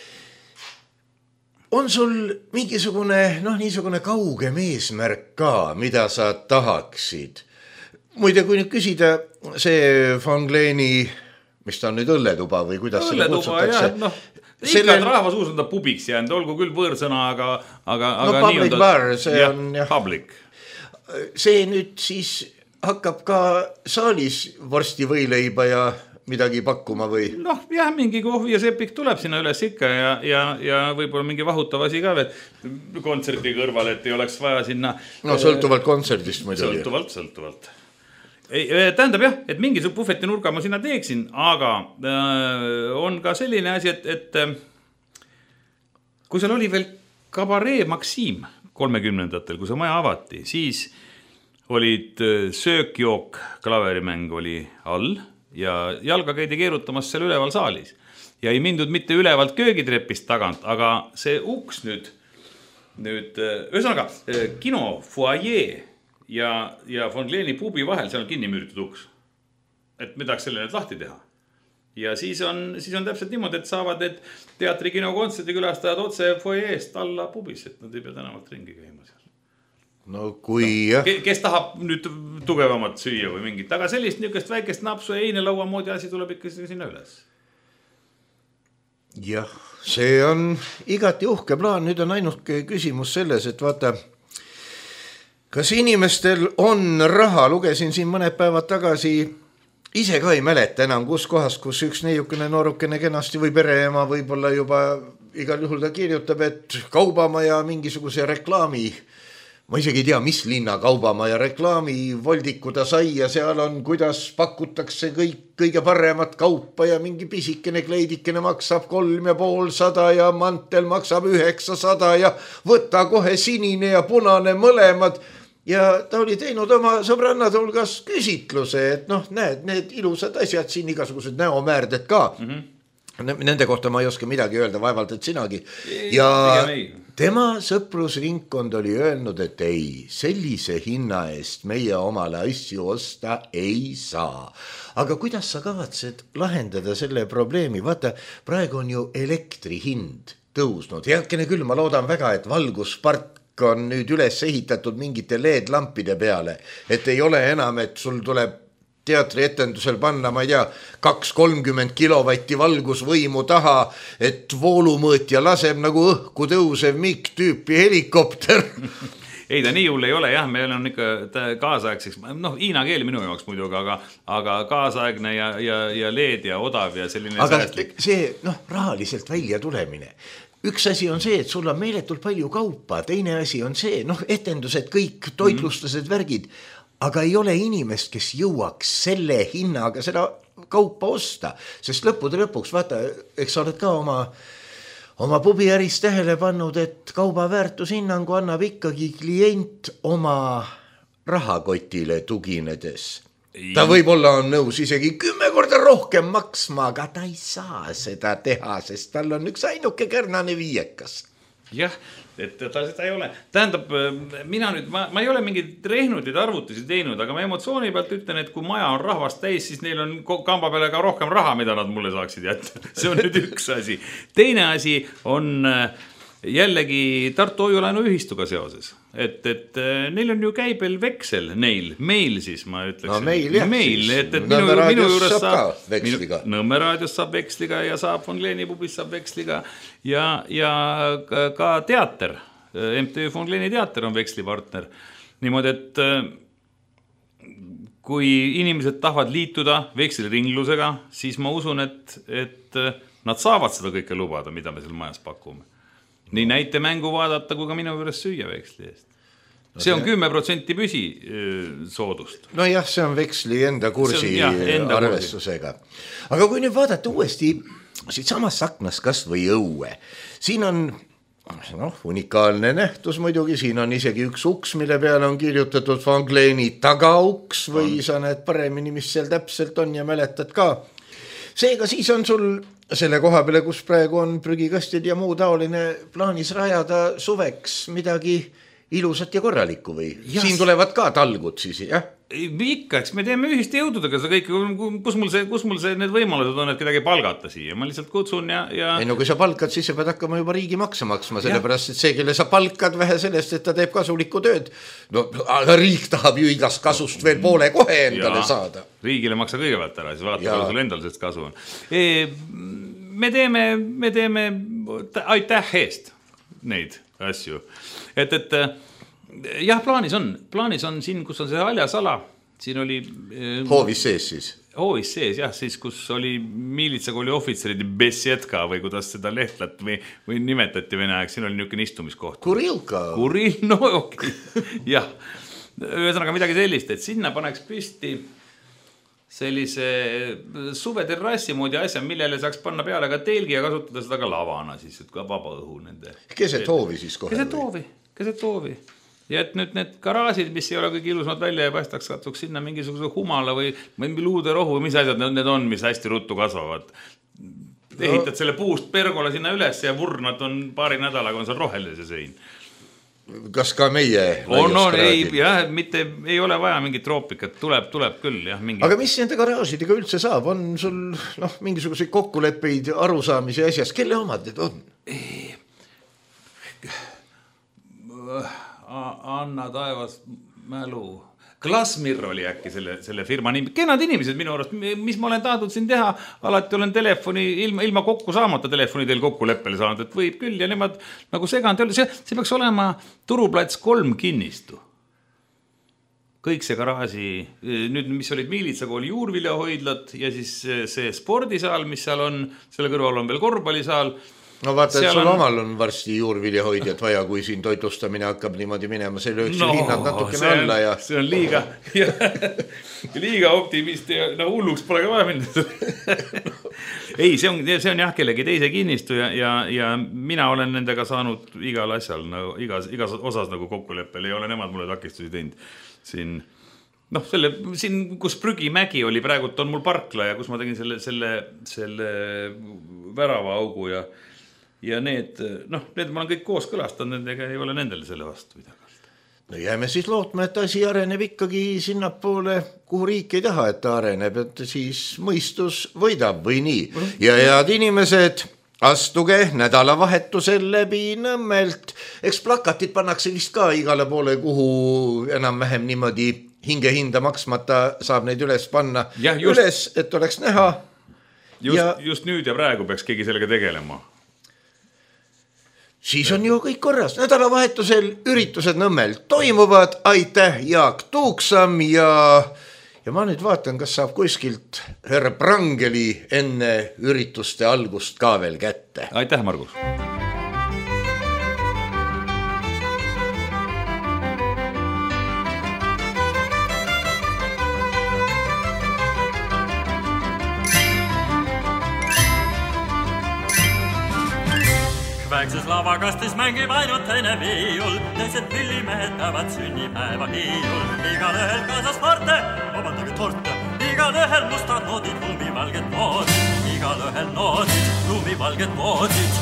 On sul mingisugune, noh, niisugune kaugem eesmärk ka, mida sa tahaksid? Muide, kui nüüd küsida see Von Gleeni, mis ta on nüüd õlletuba või kuidas selle kutsutakse? No, Selle... ikka rahva suus on ta pubiks jäänud, olgu küll võõrsõna, aga, aga, no, aga public nii on ta... bar, see ja, on jah. Public. See nüüd siis hakkab ka saalis vorsti võileiba ja midagi pakkuma või? Noh, jah, mingi kohvi ja sepik tuleb sinna üles ikka ja, ja, ja võib-olla mingi vahutav asi ka veel kontserti kõrval, et ei oleks vaja sinna... No sõltuvalt kontserdist muidugi. Sõltuvalt, sõltuvalt. Ei, tähendab jah, et mingi puhveti nurga ma sinna teeksin, aga äh, on ka selline asi, et, et kui seal oli veel Cabaret Maxim kolmekümnendatel, kui see maja avati, siis olid söökjook, klaverimäng oli all ja jalga käidi keerutamas seal üleval saalis. Ja ei mindud mitte ülevalt köögitrepist tagant, aga see uks nüüd, nüüd ühesõnaga, kino foyer ja, ja Von Kleeni pubi vahel, seal on kinni müüritud uks. Et me tahaks selle nüüd lahti teha. Ja siis on, siis on täpselt niimoodi, et saavad need teatri, kino, kontserdi külastajad otse foyeest alla pubis, et nad ei pea tänavalt ringi käima seal. No kui jah. No, kes tahab nüüd tugevamat süüa või mingit, aga sellist niukest väikest napsu ja einelaua moodi asi tuleb ikka sinna üles. Jah, see on igati uhke plaan, nüüd on ainuke küsimus selles, et vaata, kas inimestel on raha, lugesin siin mõned päevad tagasi, ise ka ei mäleta enam, kus kohas, kus üks neiukene noorukene kenasti või pereema võib-olla juba igal juhul ta kirjutab, et kaubamaja mingisuguse reklaami, ma isegi ei tea, mis linna kaubamaja reklaami voldiku ta sai ja seal on, kuidas pakutakse kõik, kõige paremat kaupa ja mingi pisikene kleidikene maksab kolm ja pool sada ja mantel maksab üheksasada ja võta kohe sinine ja punane mõlemad. Ja ta oli teinud oma sõbrannade hulgas küsitluse, et noh, näed, need ilusad asjad siin, igasugused näomäärdet ka. Mm-hmm. Nende kohta ma ei oska midagi öelda, vaevalt, et sinagi. Ja tema sõprusringkond oli öelnud, et ei, sellise hinna eest meie omale asju osta ei saa. Aga kuidas sa kavatsed lahendada selle probleemi? Vaata, praegu on ju elektri hind tõusnud. Heakene küll, ma loodan väga, et valguspark on nüüd üles ehitatud mingite L E D-lampide peale, et ei ole enam, et sul tuleb teatri etendusel panna, ma ei tea, kaks kolmkümmend kilovatti valgusvõimu taha, et voolumõõtja laseb nagu õhku tõusev MiG-tüüpi helikopter. Ei, ta nii hull ei ole, jah, meil on ikka kaasaegseks, noh, hiina keel minu jaoks muidugi, aga, aga kaasaegne ja, ja, ja L E D ja odav ja selline aga säästlik. See, noh, rahaliselt välja tulemine. Üks asi on see, et sul on meeletult palju kaupa, teine asi on see, noh, etendused, kõik toitlustused, värgid, aga ei ole inimest, kes jõuaks selle hinnaga seda kaupa osta, sest lõppude lõpuks, vaata, eks sa oled ka oma, oma pubiäris tähele pannud, et kauba väärtushinnangu annab ikkagi klient oma rahakotile tuginedes. Ta võib-olla on nõus isegi kümme korda rohkem maksma, aga ta ei saa seda teha, sest tal on üks ainuke kärnane viiekas. Jah, et ta seda ei ole. Tähendab, mina nüüd, ma, ma ei ole mingid rehnutid arvutusi teinud, aga ma emotsiooni pealt ütlen, et kui maja on rahvast täis, siis neil on kamba peale ka rohkem raha, mida nad mulle saaksid jätta. See on nüüd üks asi. Teine asi on jällegi Tartu Hoiulaenu ühistuga seoses. Et, et neil on ju käibel veksel, neil, meil siis ma ütleksin. No meil jah, meil, siis et, et Nõmme raadios minu saab saab, ka veksliga. Nõmme raadios saab veksliga ja saab Von Kleeni pubis saab veksliga ja, ja ka, ka teater, M T Von Kleeni teater on vekslipartner. Niimoodi, et kui inimesed tahavad liituda veksliringlusega, siis ma usun, et, et nad saavad seda kõike lubada, mida me seal majas pakume. Nii näite mängu vaadata, kui ka minu juures süüa veksli eest. See on kümme protsenti püsi soodust. No jah, see on veksli enda kursi on, jah, enda arvestusega. Kursi. Aga kui nüüd vaadata uuesti siit samast saknas kas või õue, siin on noh, unikaalne nähtus muidugi, siin on isegi üks uks, mille peale on kirjutatud Von Kleeni tagauks või sa näed paremini, mis seal täpselt on ja mäletad ka. Seega siis on sul selle koha peale, kus praegu on prügikastid ja muu taoline plaanis rajada suveks midagi ilusat ja korralikku või? Jas. Siin tulevad ka talgud siis, jah? Ikka, eks me teeme ühiste jõududega seda kõik, kus mul, see, kus mul see need võimalused on, et kedagi palgata siia. Ma lihtsalt kutsun ja... ja... Ei, no kui sa palkad, siis sa pead hakkama juba riigi maksa maksma, sellepärast, et see, kelle sa palkad vähe sellest, et ta teeb kasulikku tööd. No, aga riik tahab ju igast kasust veel poole kohe endale ja, saada. Riigile maksa kõigepealt ära, siis vaata, kui sul endal sellest kasu on. E, me teeme, me teeme aitäh eest neid asju. Et, et jah, plaanis on, plaanis on siin, kus on see haljasala, siin oli... Hoovis sees siis? hoovis sees, jah, siis kus oli miilitsakooli ohvitserid Besjetka või kuidas seda lehtlat või, või nimetati vene aeg, siin oli niisugune istumiskoht. Kurilka. Kuril, no okei, jah. Ühesõnaga midagi sellist, et sinna paneks püsti sellise suveterrassi moodi asja, millele saaks panna peale ka telgi ja kasutada seda ka lavana, siis et ka vaba õhu nende. Keset hoovi siis kohe? Keset hoovi, keset hoovi. Ja et nüüd need garaasid, mis ei ole kõik ilusmad välja ja päästaks katsuks sinna mingisuguse humala või luuderohu või mis asjad need on, mis hästi ruttu kasvavad. Ehitad selle puust pergola sinna üles ja vurnad on paari nädalaga on seal roheline see sein. Kas ka meie on, on, ei, jah, mitte, ei ole vaja mingit troopikat, tuleb, tuleb küll. Jah, mingi... Aga mis nende garaažidega üldse saab? On sul noh, mingisuguseid kokkuleppeid, arusaamise asjast? Kelle omad need on? Anna taevas mälu. Glasmir oli äkki selle, selle firma nimi. Kenad inimesed minu arust, mis ma olen tahtnud siin teha, alati olen telefoni, ilma, ilma kokku saamata telefoni teil kokkuleppele saanud, et võib küll ja nemad nagu seganud. See, see peaks olema Turuplats kolm kinnistu. Kõik see garaaži, nüüd mis olid miilitsakooli juurviljahoidlad ja siis see spordisaal, mis seal on, selle kõrval on veel korvpallisaal. No vaata, et sul on... omal on varsti juurviljahoidjad vaja, kui siin toitlustamine hakkab niimoodi minema, see lööks no, hinnad natukene alla ja... See on liiga, liiga optimist ja no, hulluks pole ka vaja minna. Ei, see on, see on jah kellegi teise kinnistu ja, ja, ja mina olen nendega saanud igal asjal, nagu, igas, igas osas nagu kokkuleppel, ei ole nemad mulle takistusi teinud siin. Noh, selle, siin, kus prügimägi oli praegult on mul parkla ja kus ma tegin selle, selle, selle värava augu ja Ja need, noh, need ma olen kõik koos kõlastanud, nendega ei ole nendele selle vastu midagi. No jääme siis lootma, et asi areneb ikkagi sinnapoole, kuhu riik ei taha, et ta areneb, et siis mõistus võidab või nii. Ja head inimesed, astuge nädalavahetusel läbi Nõmmelt. Eks plakatid pannakse vist ka igale poole, kuhu enam-vähem niimoodi hinge hinda maksmata saab neid üles panna. Ja, just, üles, et oleks näha. Just, ja, just nüüd ja praegu peaks keegi sellega tegelema. Siis on ju kõik korras. Nädalavahetusel üritused Nõmmel toimuvad. Aitäh, Jaak Tuuksam ja, ja ma nüüd vaatan, kas saab kuskilt härra Prangeli enne ürituste algust ka veel kätte. Aitäh, Margus. Väikses lavakastis mängib ainult teine viiul, teised pillimehed peavad sünnipäeva hiiul. Igal ühel kaasas parte, vabandage torte, igal ühel mustad noodid, lumivalged noodid, igal ühel noodid, lumivalged noodid.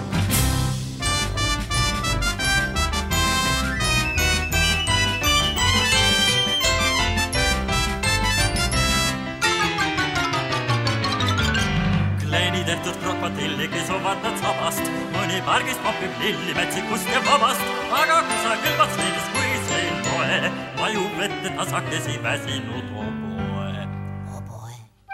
Kleeni tehtud krokodilli kisuvad nad sabast, mõni pargist popib lilli metsikust ja vabast, aga kusagil vatsliinis, kui see ei loe, vajub vette tasakesi väsinud oboe. Oboe.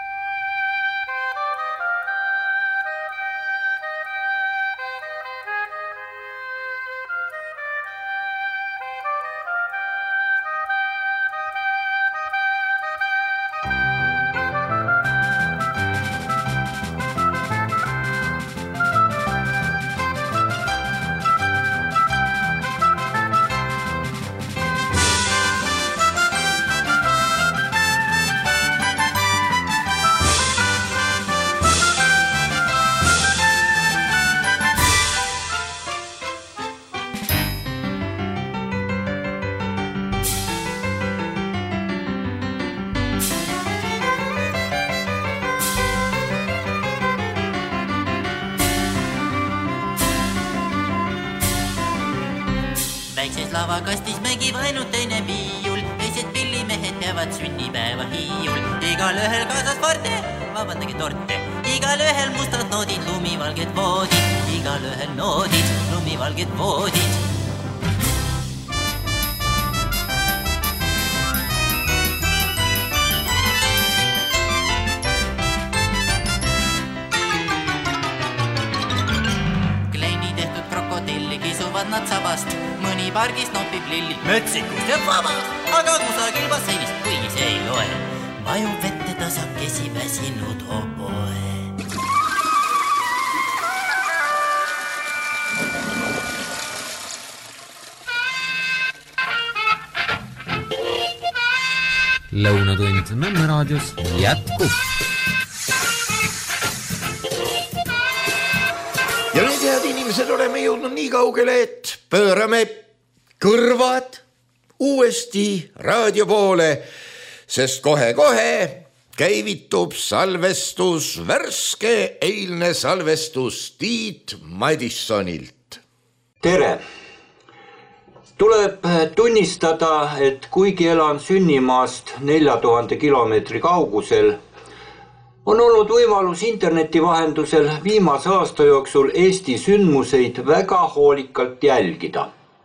Lavakastis mängib ainult teine viiul, teised pillimehed peavad sünnipäeva hiiul. Igal ühel kaasas parte, vabandage torte, igal ühel mustad noodid, lumivalged voodid, igal ühel noodid, lumivalged voodid. Nad sabast, mõni pargis nopib lilli metsikust ja vabast, aga kusagil basseinist, kuigi see ei loe, vajub vette tasakesi väsinud oboe. Lõunatund Nõmme raadios jätkub. Ja nüüd, head inimesed, oleme jõudnud nii kaugele, et pöörame kõrvad uuesti raadio poole, sest kohe-kohe käivitub salvestus, värske eilne salvestus Tiit Madissonilt. Tere! Tuleb tunnistada, et kuigi elan sünnimaast nelja tuhande kilomeetri kaugusel, on olnud võimalus interneti vahendusel viimase aasta jooksul Eesti sündmuseid väga hoolikalt jälgida.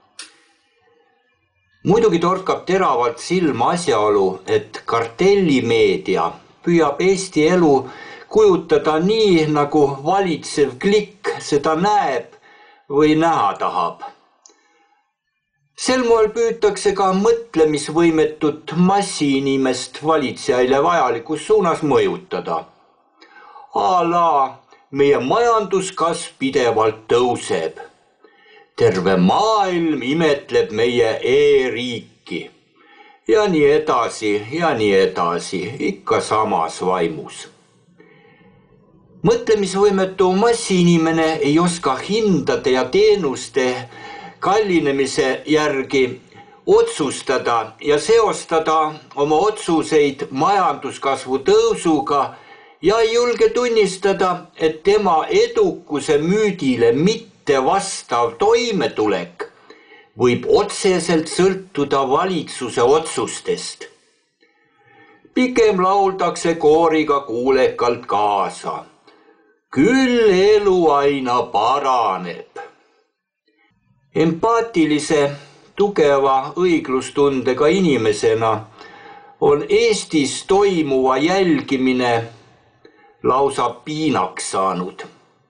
Muidugi torkab teravalt silma asjaolu, et kartellimeedia püüab Eesti elu kujutada nii, nagu valitsev klikk seda näeb või näha tahab. Sel moel püütakse ka mõtlemisvõimetut massiinimest valitsejaile vajalikus suunas mõjutada. Ala, meie majanduskasv pidevalt tõuseb. Terve maailm imetleb meie e-riiki. Ja nii edasi, ja nii edasi, ikka samas vaimus. Mõtlemisvõimetu massiinimene ei oska hindade ja teenuste kallinemise järgi otsustada ja seostada oma otsuseid majanduskasvu tõusuga ja ei julge tunnistada, et tema edukuse müüdile mitte vastav toimetulek võib otseselt sõltuda valitsuse otsustest. Pigem lauldakse kooriga kuulekalt kaasa. Küll elu aina paraneb. Empaatilise, tugeva õiglustundega inimesena on Eestis toimuva jälgimine lausa piinaks saanud.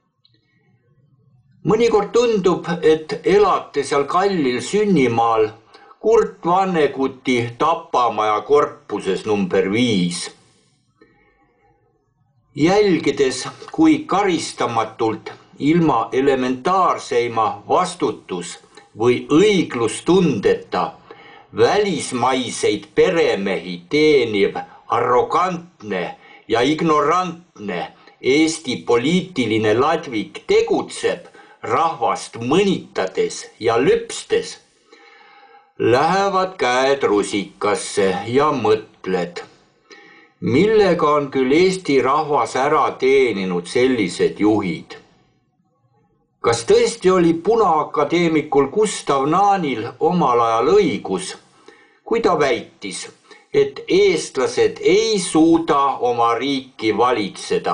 Mõnikord tundub, et elate seal kallil sünnimaal Kurt Vanneguti tapamaja korpuses number viis. Jälgides, kui karistamatult ilma elementaarseima vastutus või õiglustundeta välismaiseid peremehi teeniv arrogantne ja ignorantne Eesti poliitiline ladvik tegutseb rahvast mõnitades ja lüpstes, lähevad käed rusikasse ja mõtled, millega on küll Eesti rahvas ära teeninud sellised juhid. Kas tõesti oli punaakadeemikul Gustav Naanil omal ajal õigus, kui ta väitis, et eestlased ei suuda oma riiki valitseda,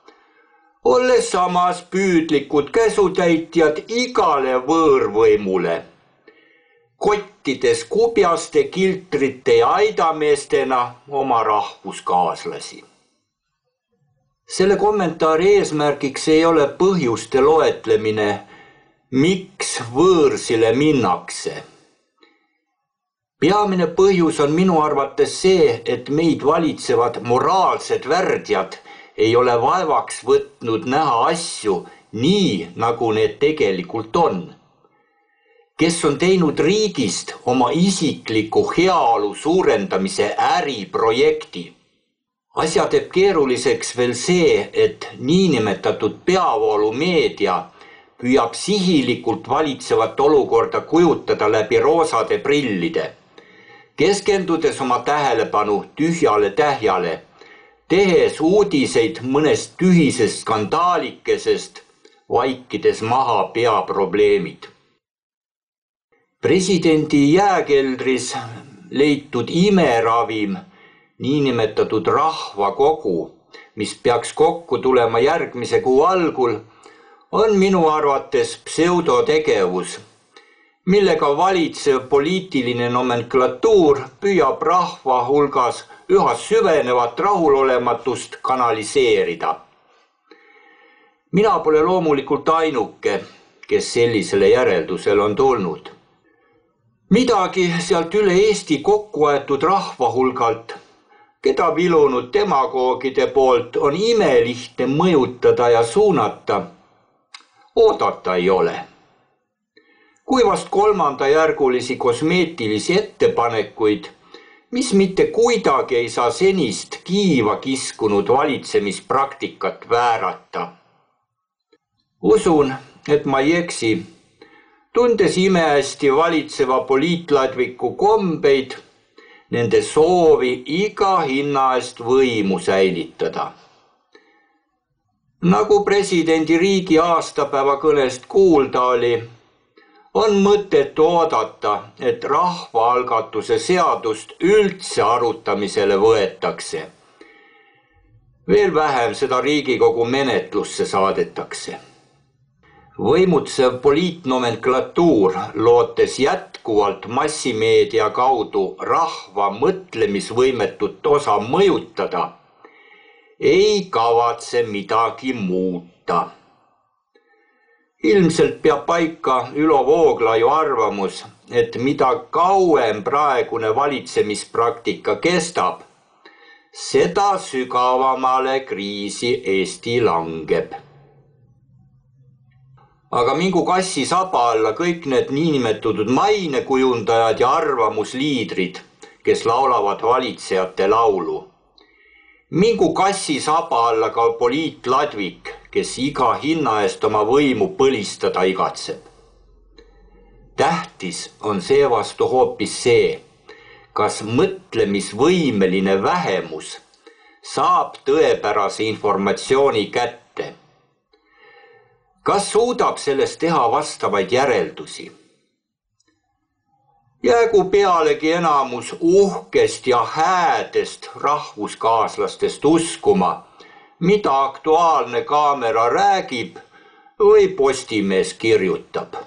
olles samas püüdlikud käsutäitjad igale võõrvõimule, kottides kubjaste, kiltrite ja aidameestena oma rahvuskaaslasi. Selle kommentaari eesmärgiks ei ole põhjuste loetlemine, miks võõrsile minnakse. Peamine põhjus on minu arvates see, et meid valitsevad moraalsed värdjad ei ole vaevaks võtnud näha asju nii, nagu need tegelikult on. Kes on teinud riigist oma isikliku heaolu suurendamise äriprojekti. Asja teeb keeruliseks veel see, et niinimetatud peavoolumeedia püüab sihilikult valitsevat olukorda kujutada läbi roosade prillide, keskendudes oma tähelepanu tühjale tähjale, tehes uudiseid mõnest tühisest skandaalikesest, vaikides maha peaprobleemid. Presidendi jääkeldris leitud imeravim, niinimetatud rahvakogu, mis peaks kokku tulema järgmise kuu algul, on minu arvates pseudotegevus, millega valitsev poliitiline nomenklatuur püüab rahva hulgas üha süvenevat rahulolematust kanaliseerida. Mina pole loomulikult ainuke, kes sellisele järeldusele on tulnud. Midagi sealt üle Eesti kokku aetud rahva hulgalt keda vilunud demagoogide poolt on imelihtne mõjutada ja suunata, oodata ei ole. Kui vast kolmandajärgulisi kosmeetilisi ettepanekuid, mis mitte kuidagi ei saa senist kiiva kiskunud valitsemispraktikat väärata. Usun, et ma ei eksi, tundes imehästi valitseva poliitladviku kombeid, nende soovi iga hinna eest võimu säilitada. Nagu presidendi riigi aastapäeva kõnest kuulda oli, on mõtet oodata, et rahvaalgatuse seadust üldse arutamisele võetakse. Veel vähem seda Riigikogu menetlusse saadetakse. Võimutsev poliitnomenklatuur, lootes jätkuvalt massimeedia kaudu rahva mõtlemisvõimetut osa mõjutada, ei kavatse midagi muuta. Ilmselt peab paika Ülo Vooglaiu arvamus, et mida kauem praegune valitsemispraktika kestab, seda sügavamale kriisi Eesti langeb. Aga mingu kassi saba alla kõik need niinimetatud mainekujundajad ja arvamusliidrid, kes laulavad valitsejate laulu. Mingu kassi saba alla ka poliitladvik, kes iga hinna eest oma võimu põlistada igatseb. Tähtis on seevastu hoopis see, kas mõtlemisvõimeline vähemus saab tõepärase informatsiooni kätte. Kas suudab sellest teha vastavaid järeldusi? Jäägu pealegi enamus uhkest ja häädest rahvuskaaslastest uskuma, mida Aktuaalne Kaamera räägib või Postimees kirjutab.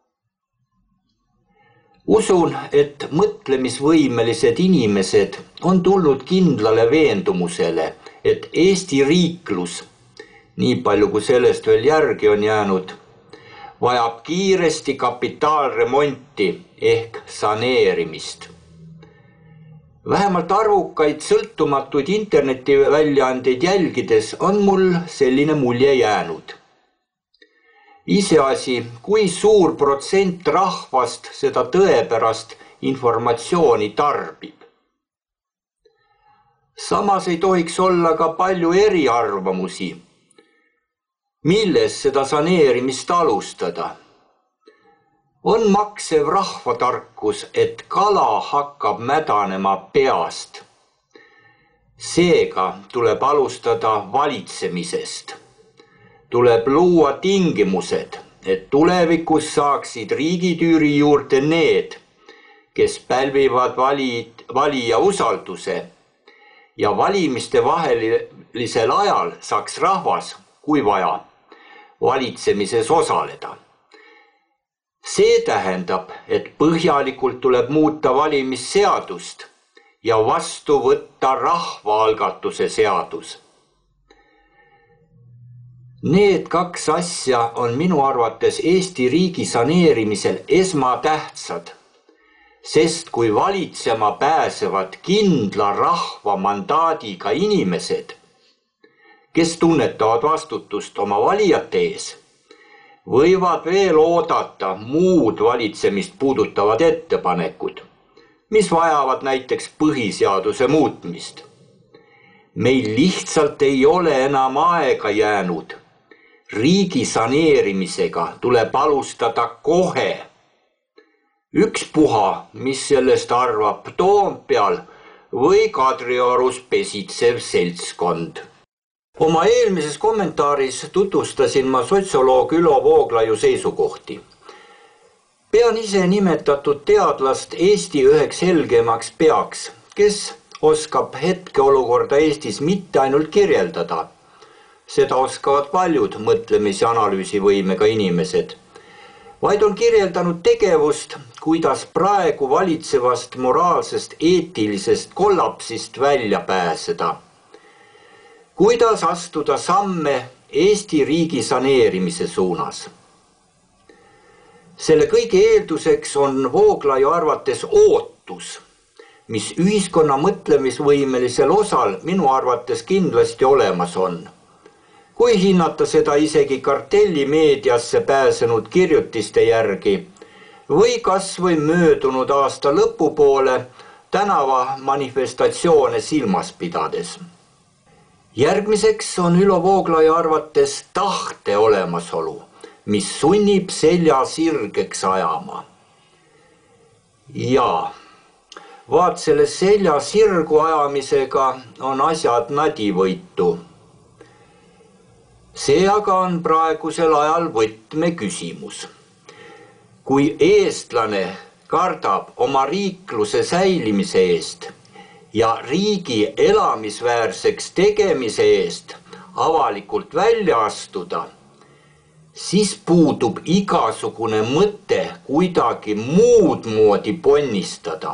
Usun, et mõtlemisvõimelised inimesed on tulnud kindlale veendumusele, et Eesti riiklus, nii palju kui sellest veel järgi on jäänud, vajab kiiresti kapitaalremonti ehk saneerimist. Vähemalt arvukaid sõltumatuid internetiväljaandeid jälgides on mul selline mulje jäänud. Iseasi, kui suur protsent rahvast seda tõepärast informatsiooni tarbib. Samas ei tohiks olla ka palju eriarvamusi, milles seda saneerimist alustada. On maksev rahvatarkus, et kala hakkab mädanema peast. Seega tuleb alustada valitsemisest. Tuleb luua tingimused, et tulevikus saaksid riigitüüri juurde need, kes pälvivad valid, valija usalduse ja valimiste vahelisel ajal saaks rahvas, kui vaja, valitsemises osaleda. See tähendab, et põhjalikult tuleb muuta valimisseadust ja vastu võtta rahvaalgatuse seadus. Need kaks asja on minu arvates Eesti riigi saneerimisel esmatähtsad, sest kui valitsema pääsevad kindla rahva mandaadiga inimesed, kes tunnetavad vastutust oma valijate ees, võivad veel oodata muud valitsemist puudutavad ettepanekud, mis vajavad näiteks põhiseaduse muutmist. Meil lihtsalt ei ole enam aega jäänud. Riigi saneerimisega tuleb alustada kohe. Ükspuha, mis sellest arvab Toompeal või Kadriorus pesitsev seltskond. Oma eelmises kommentaaris tutvustasin ma sotsioloog Ülo Vooglaiu seisukohti. Pean ise nimetatud teadlast Eesti üheks helgemaks peaks, kes oskab hetkeolukorda Eestis mitte ainult kirjeldada. Seda oskavad paljud mõtlemis- ja analüüsivõimega inimesed, vaid on kirjeldanud tegevust, kuidas praegu valitsevast moraalsest eetilisest kollapsist välja pääseda. Kuidas astuda samme Eesti riigi saneerimise suunas. Selle kõige eelduseks on Vooglaiu arvates ootus, mis ühiskonna mõtlemisvõimelisel osal minu arvates kindlasti olemas on. Kui hinnata seda isegi kartellimeediasse pääsenud kirjutiste järgi või kas või möödunud aasta lõpupoole tänava manifestatsioone silmas pidades. Järgmiseks on Ülo Vooglaiu arvates tahte olemasolu, mis sunnib selja sirgeks ajama. Ja vaat selle selja sirgu ajamisega on asjad nadivõitu. See aga on praegusel ajal võtme küsimus. Kui eestlane kardab oma riikluse säilimise eest ja riigi elamisväärseks tegemise eest avalikult välja astuda, siis puudub igasugune mõte kuidagi muud moodi ponnistada.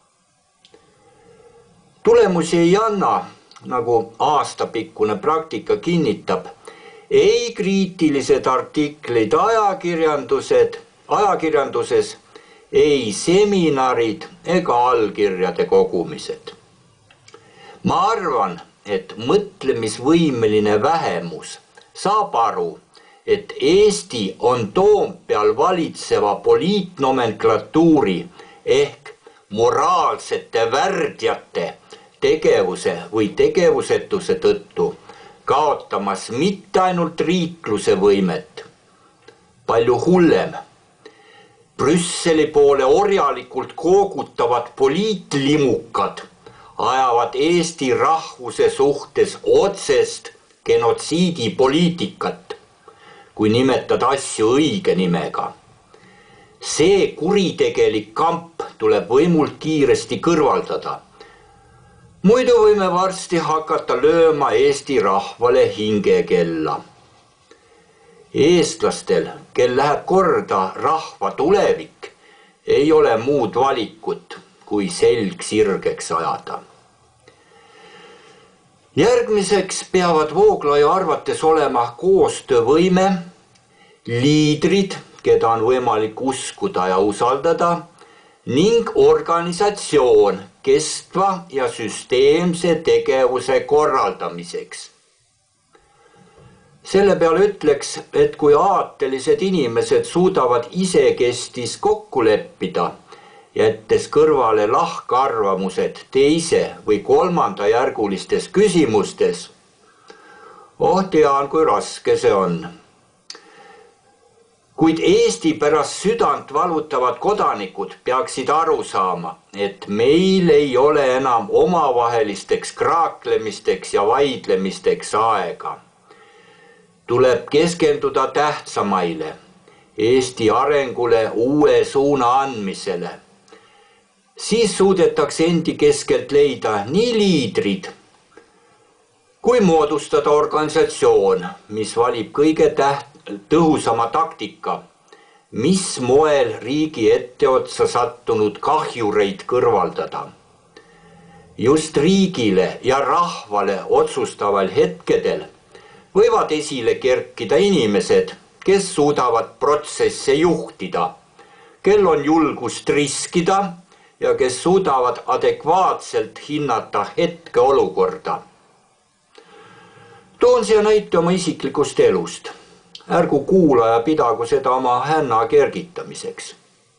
Tulemusi ei anna, nagu aastapikkune praktika kinnitab, ei kriitilised artiklid ajakirjandused, ajakirjanduses, ei seminarid ega allkirjade kogumised. Ma arvan, et mõtlemisvõimeline vähemus saab aru, et Eesti on Toompeal valitseva poliitnomenklatuuri ehk moraalsete värdjate tegevuse või tegevusetuse tõttu kaotamas mitte ainult riikluse võimet. Palju hullem. Brüsseli poole orjalikult koogutavad poliitlimukad ajavad Eesti rahvuse suhtes otsest genotsiidipoliitikat, kui nimetada asju õige nimega. See kuritegelik kamp tuleb võimult kiiresti kõrvaldada. Muidu võime varsti hakata lööma Eesti rahvale hingekella. Eestlastel, kel läheb korda rahva tulevik, ei ole muud valikut, kui selg sirgeks ajada. Järgmiseks peavad Vooglaiu arvates olema koostöövõime, liidrid, keda on võimalik uskuda ja usaldada, ning organisatsioon kestva ja süsteemse tegevuse korraldamiseks. Selle peale ütleks, et kui aatelised inimesed suudavad isekestis kokku leppida, jättes kõrvale lahkarvamused teise või kolmandajärgulistes küsimustes, oh tean, kui raske see on. Kuid Eesti pärast südant valutavad kodanikud peaksid aru saama, et meil ei ole enam omavahelisteks kraaklemisteks ja vaidlemisteks aega. Tuleb keskenduda tähtsamaile, Eesti arengule uue suuna andmisele. Siis suudetakse endi keskelt leida nii liidrid, kui moodustada organisatsioon, mis valib kõige täht tõhusama taktika, mis moel riigi etteotsa sattunud kahjureid kõrvaldada. Just riigile ja rahvale otsustaval hetkedel võivad esile kerkida inimesed, kes suudavad protsesse juhtida, kel on julgust riskida ja kes suudavad adekvaatselt hinnata hetke olukorda. Toon siia näite oma isiklikust elust. Ärgu kuulaja pidagu seda oma hänna kergitamiseks.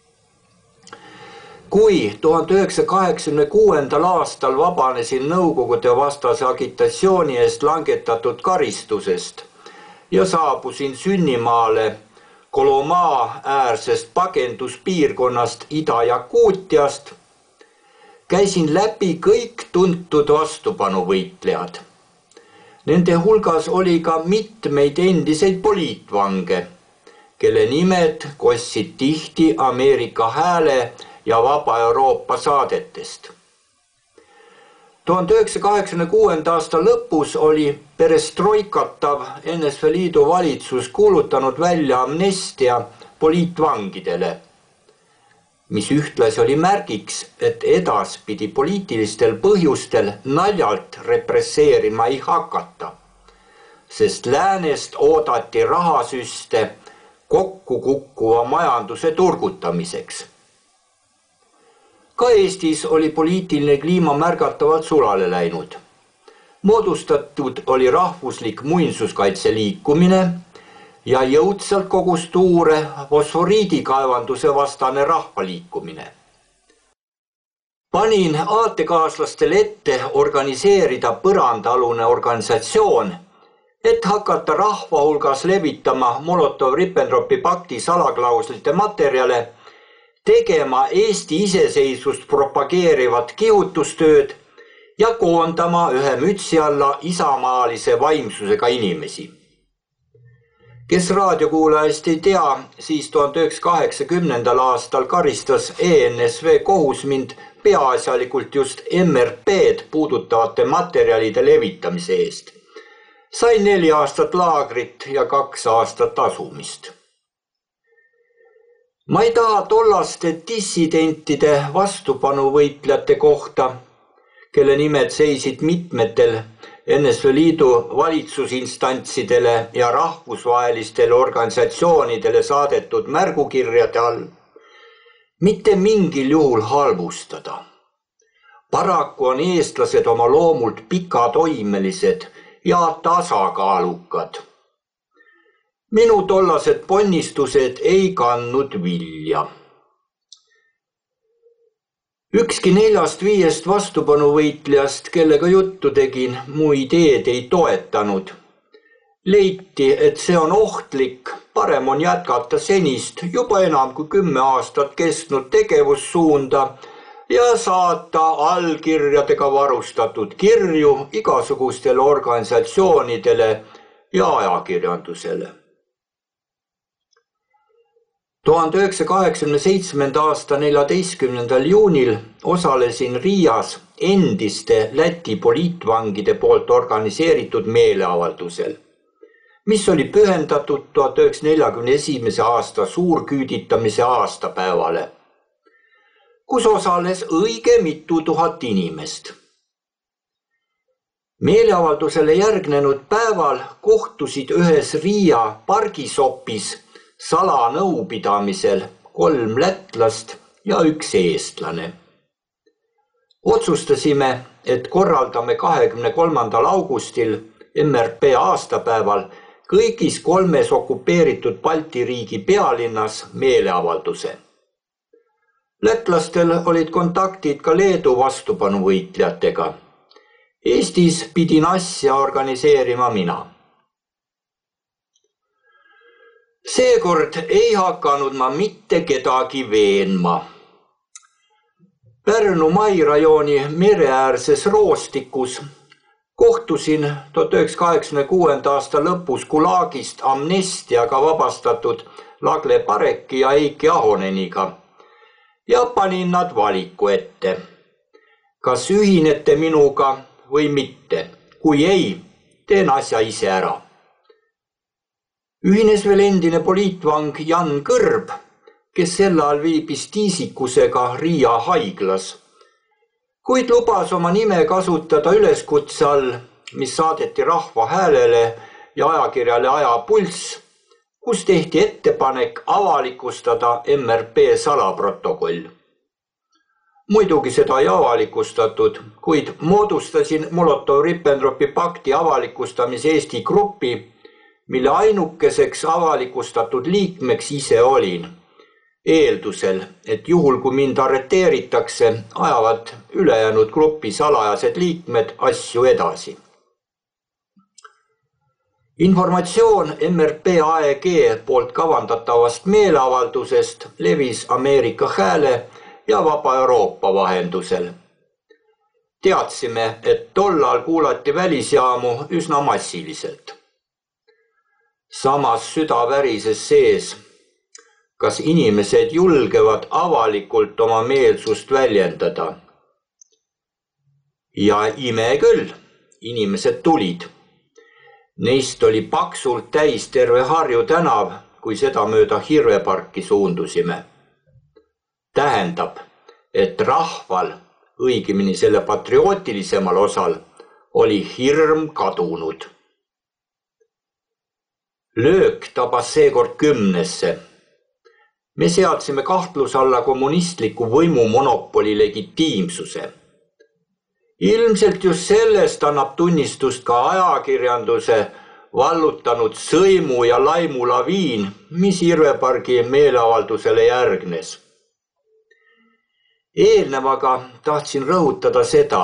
Kui tuhande üheksasaja kaheksakümne kuuendal aastal vabanesin Nõukogude vastase agitatsiooni eest langetatud karistusest ja saabusin sünnimaale Kolomaa äärsest pagenduspiirkonnast Ida-Jakuutiast, käisin läbi kõik tuntud vastupanuvõitlejad. Nende hulgas oli ka mitmeid endiseid poliitvange, kelle nimed kossid tihti Ameerika Hääle ja Vaba Euroopa saadetest. tuhande üheksasaja kaheksakümne kuuenda aasta lõpus oli perestroikatav N S V Liidu valitsus kuulutanud välja amnestia poliitvangidele, mis ühtlasi oli märgiks, et edaspidi poliitilistel põhjustel naljalt represseerima ei hakata, sest läänest oodati rahasüste kokku kukkuva majanduse turgutamiseks. Ka Eestis oli poliitiline kliima märgatavalt sulale läinud. Moodustatud oli rahvuslik muinsuskaitse liikumine ja jõudsalt kogus tuure fosforiidikaevanduse vastane rahvaliikumine. Panin aatekaaslastele ette organiseerida põrandalune organisatsioon, et hakata rahva hulgas levitama Molotov-Ribbentropi pakti salaklauslite materjale, tegema Eesti iseseisvust propageerivat kihutustööd ja koondama ühe mütsi alla isamaalise vaimsusega inimesi. Kes raadiokuulajast ei tea, siis tuhande üheksasaja kaheksakümnendal aastal karistas E N S V kohus mind peaasjalikult just M R P-d puudutavate materjalide levitamise eest. Sain neli aastat laagrit ja kaks aastat asumist. Ma ei taha tollaste dissidentide vastupanuvõitlejate kohta, kelle nimed seisid mitmetel N S V Liidu valitsusinstantsidele ja rahvusvahelistele organisatsioonidele saadetud märgukirjade all, mitte mingil juhul halvustada. Paraku on eestlased oma loomult pikatoimelised ja tasakaalukad. Minu tollased ponnistused ei kandnud vilja. Ükski neljast viiest vastupanuvõitlejast, kellega juttu tegin, mu ideed ei toetanud. Leiti, et see on ohtlik, parem on jätkata senist juba enam kui kümme aastat kestnud tegevussuunda ja saata allkirjadega varustatud kirju igasugustele organisatsioonidele ja ajakirjandusele. tuhande üheksasaja kaheksakümne seitsmenda aasta neljateistkümnendal juunil osalesin Riias endiste Läti poliitvangide poolt organiseeritud meeleavaldusel, mis oli pühendatud tuhande üheksasaja neljakümne esimese aasta suurküüditamise aastapäevale, kus osales õige mitu tuhat inimest. Meeleavaldusele järgnenud päeval kohtusid ühes Riia pargisopis salanõupidamisel kolm lätlast ja üks eestlane. Otsustasime, et korraldame kahekümne kolmandal augustil M R P aastapäeval kõigis kolmes okupeeritud Balti riigi pealinnas meeleavalduse. Lätlastel olid kontaktid ka Leedu vastupanuvõitlejatega. Eestis pidin asja organiseerima mina. Seekord ei hakanud ma mitte kedagi veenma. Pärnu Mai rajooni mereäärses Roostikus kohtusin tuhande üheksasaja kaheksakümne kuuenda aasta lõpus Gulagist amnestiaga vabastatud Lagle Pareki ja Eiki Ahoneniga ja panin nad valiku ette. Kas ühinete minuga või mitte? Kui ei, teen asja ise ära. Ühines veel endine poliitvang Jan Kõrb, kes sel ajal viibis tiisikusega Riia haiglas, kuid lubas oma nime kasutada üleskutse all, mis saadeti Rahva Häälele ja ajakirjale Aja Pulss, kus tehti ettepanek avalikustada M R P salaprotokoll. Muidugi seda ei avalikustatud, kuid moodustasin Molotov-Ribbentropi pakti avalikustamise Eesti gruppi, mille ainukeseks avalikustatud liikmeks ise olin, eeldusel, et juhul kui mind arreteeritakse, ajavad ülejäänud grupi salajased liikmed asju edasi. Informatsioon M R P A E G poolt kavandatavast meeleavaldusest levis Ameerika Hääle ja Vaba Euroopa vahendusel. Teadsime, et tollal kuulati välisjaamu üsna massiliselt. Samas süda värises sees, kas inimesed julgevad avalikult oma meelsust väljendada. Ja ime küll, inimesed tulid. Neist oli paksult täis terve Harju tänav, kui seda mööda Hirveparki suundusime. Tähendab, et rahval, õigemini selle patriootilisemal osal, oli hirm kadunud. Löök tabas seekord kümnesse. Me seadsime kahtluse alla kommunistliku võimumonopoli legitiimsuse. Ilmselt just sellest annab tunnistust ka ajakirjanduse vallutanud sõimu ja laimu laviin, mis Irvepargi meeleavaldusele järgnes. Eelnevaga tahtsin rõhutada seda,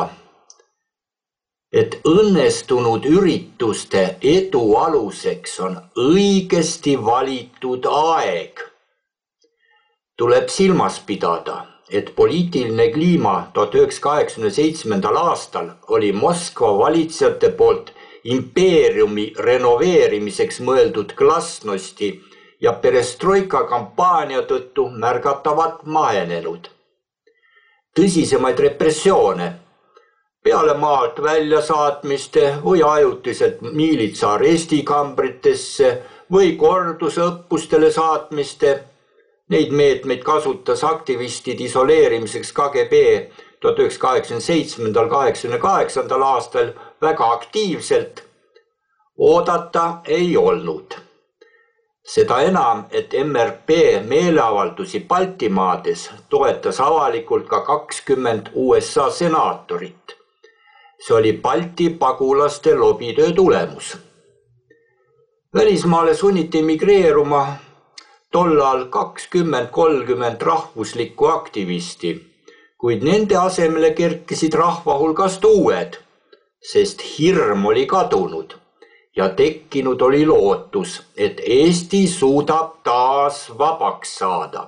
et õnnestunud ürituste edu aluseks on õigesti valitud aeg. Tuleb silmas pidada, et poliitiline kliima tuhat üheksasada kaheksakümne seitsmendal aastal oli Moskva valitsejate poolt impeeriumi renoveerimiseks mõeldud glasnosti ja perestroika kampaania tõttu märgatavat mahenenud. Tõsisemaid repressioone, peale maalt väljasaatmiste või ajutiselt miilitsa arestikambritesse või kordusõppustele saatmiste, neid meetmeid kasutas aktivistid isoleerimiseks K G B tuhat üheksasada kaheksakümne seitsmendal kaheksakümne kaheksandal aastal väga aktiivselt, oodata ei olnud. Seda enam, et M R P meeleavaldusi Baltimaades toetas avalikult ka kakskümmend U S A senaatorit. See oli Balti pagulaste lobitöö tulemus. Välismaale sunniti migreeruma tollal kakskümmend kolmkümmend rahvuslikku aktivisti, kuid nende asemele kerkisid rahva hulgast uued, sest hirm oli kadunud ja tekkinud oli lootus, et Eesti suudab taas vabaks saada.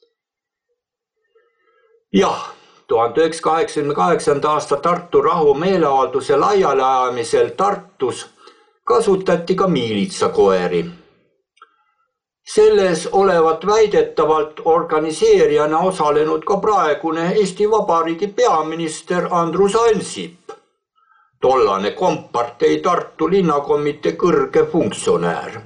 Jah, tuhande üheksasaja kaheksakümne kaheksanda aasta Tartu rahu meeleavalduse laialiajamisel Tartus kasutati ka miilitsakoeri. Selles olevat väidetavalt organiseerijana osalenud ka praegune Eesti Vabariigi peaminister Andrus Ansip, tollane kompartei Tartu linnakomitee kõrge funktsionäär.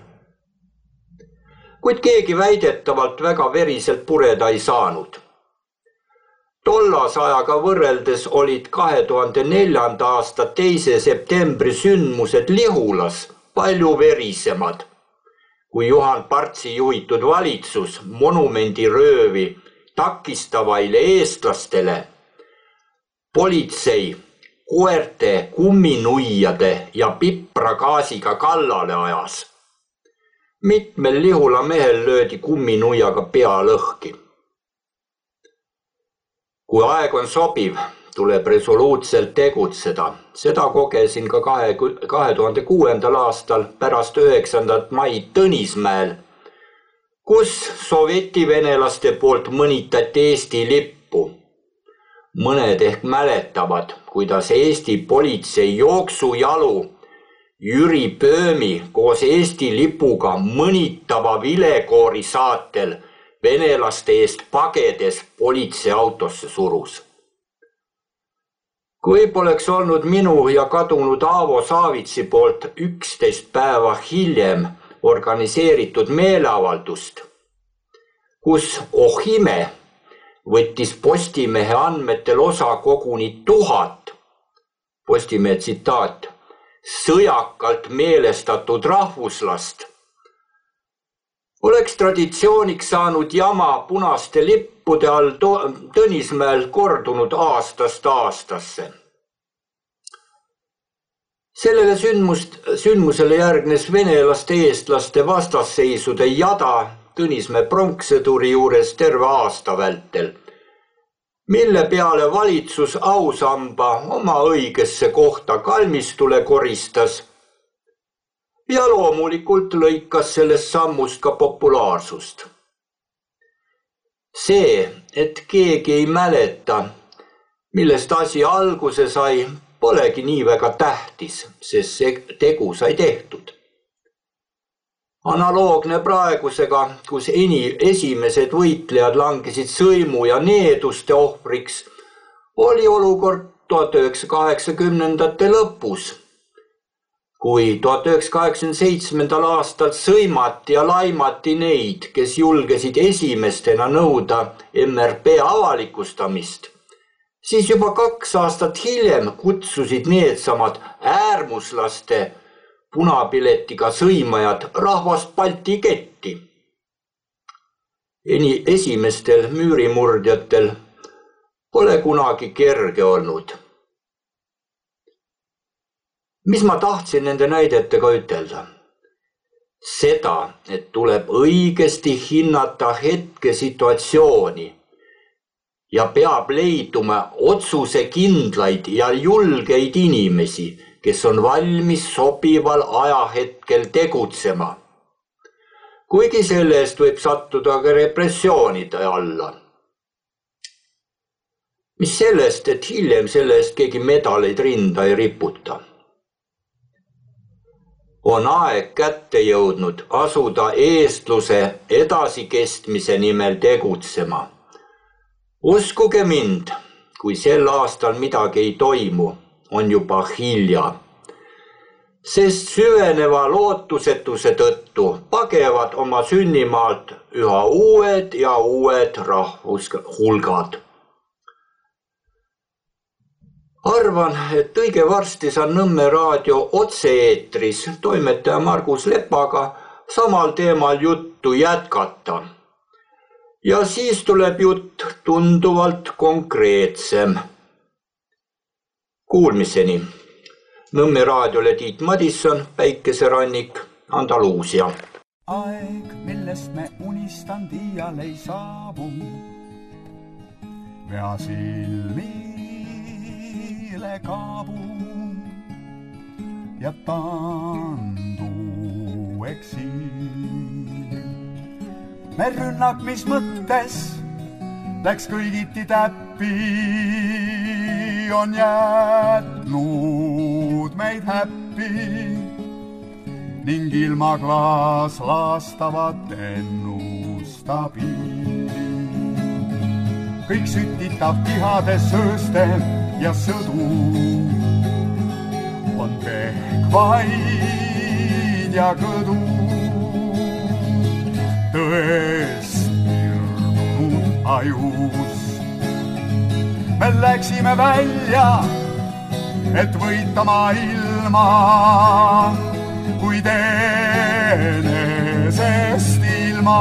Kuid keegi väidetavalt väga veriselt pureda ei saanud. Tollas ajaga võrreldes olid kahe tuhande neljanda aasta teise septembri sündmused Lihulas palju verisemad, kui Juhan Partsi juhitud valitsus monumendi röövi takistavaile eestlastele, politsei, koerte, kumminuiade ja pipragaasiga kallale ajas. Mitmel Lihula mehel löödi kumminuiaga pea lõhki. Kui aeg on sobiv, tuleb resoluutselt tegutseda. Seda kogesin ka kahe tuhande kuuendal aastal pärast üheksandat maid Tõnismäel, kus sovjetivenelaste poolt mõnitati Eesti lippu. Mõned ehk mäletavad, kuidas Eesti politsei jooksujalu Jüri Pöömi koos Eesti lipuga mõnitava vilekoori saatel venelaste eest pagedes politseiautosse surus. Kui poleks olnud minu ja kadunud Aavo Saavitsi poolt üksteist päeva hiljem organiseeritud meeleavaldust, kus oh ime võttis Postimehe andmetel osa koguni tuhat, Postimehe tsitaat, sõjakalt meelestatud rahvuslast, oleks traditsiooniks saanud jama punaste lippude all Tõnismäel kordunud aastast aastasse. Sellele sündmust, sündmusele järgnes venelaste eestlaste vastasseisude jada Tõnismäe pronkssõduri juures terve aasta vältel, mille peale valitsus ausamba oma õigesse kohta kalmistule koristas ja loomulikult lõikas sellest sammust ka populaarsust. See, et keegi ei mäleta, millest asi alguse sai, polegi nii väga tähtis, sest see tegu sai tehtud. Analoogne praegusega, kus eni, esimesed võitlejad langesid sõimu ja needuste ohvriks, oli olukord tuhat üheksasaja kaheksakümnendate lõpus, kui tuhat üheksasaja kaheksakümne seitsmendal aastal sõimati ja laimati neid, kes julgesid esimestena nõuda M R P avalikustamist, siis juba kaks aastat hiljem kutsusid needsamad äärmuslaste punapiletiga sõimajad rahvast Balti ketti. esimestel müürimurdjatel pole kunagi kerge olnud. Mis ma tahtsin nende näidetega ütelda? Seda, et tuleb õigesti hinnata hetke situatsiooni ja peab leiduma otsusekindlaid ja julgeid inimesi, kes on valmis sobival ajahetkel tegutsema. Kuigi selle eest võib sattuda ka repressioonide alla. Mis sellest, et hiljem selle eest keegi medaleid rinda ei riputa. On aeg kätte jõudnud asuda eestluse edasikestmise nimel tegutsema. Uskuge mind, kui sel aastal midagi ei toimu, on juba hilja. Sest süveneva lootusetuse tõttu pagevad oma sünnimaalt üha uued ja uued rahvushulgad. Arvan, et õige varsti saan Nõmme raadio otse-eetris toimetaja Margus Lepaga samal teemal juttu jätkata. Ja siis tuleb jutt tunduvalt konkreetsem. Kuulmiseni. Nõmme raadiole Tiit Madisson, Päikeserannik, Andaluusia. Aeg, millest me unistan iial ei saabu. Vea silmi kaabu ja tandu eksiil. Me rünnak, mis mõttes läks kõigiti täppi, on jätnud meid häppi ning ilma klaas laastavat ennustab ilmi. Kõik sütitab tihades sööste ja sõdu on pehkvaid ja kõdu. Tõest irdunud ajus me läksime välja, et võita maailma, kuid enesest ilma.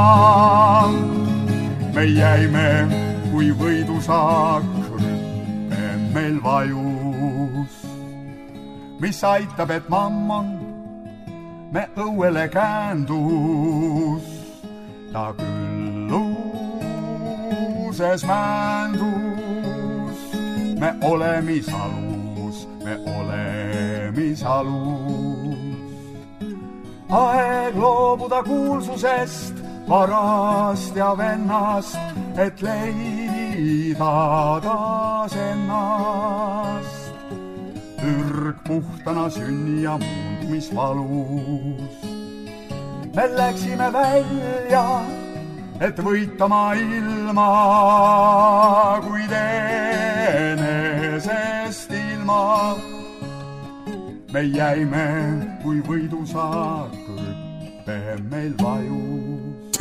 Me jäime kui võidusaak meil vajus, mis aitab, et mammon me õuele käändus. Ta külluses määndus, me olemisalus, me olemisalus. Aeg loobuda kuulsusest, varast ja vennast, et leida taas ennast. Ürg puhtana sünni ja muundumisvalus. Me läksime välja, et võita maailma, kuid enesest ilma. Me jäime kui võidusaak, rüppe meil vajus.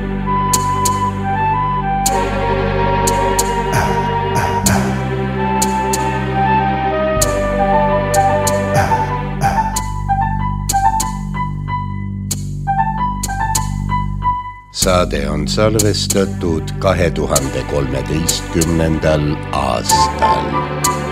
Saade on salvestatud kahe tuhande kolmeteistkümnendal aastal.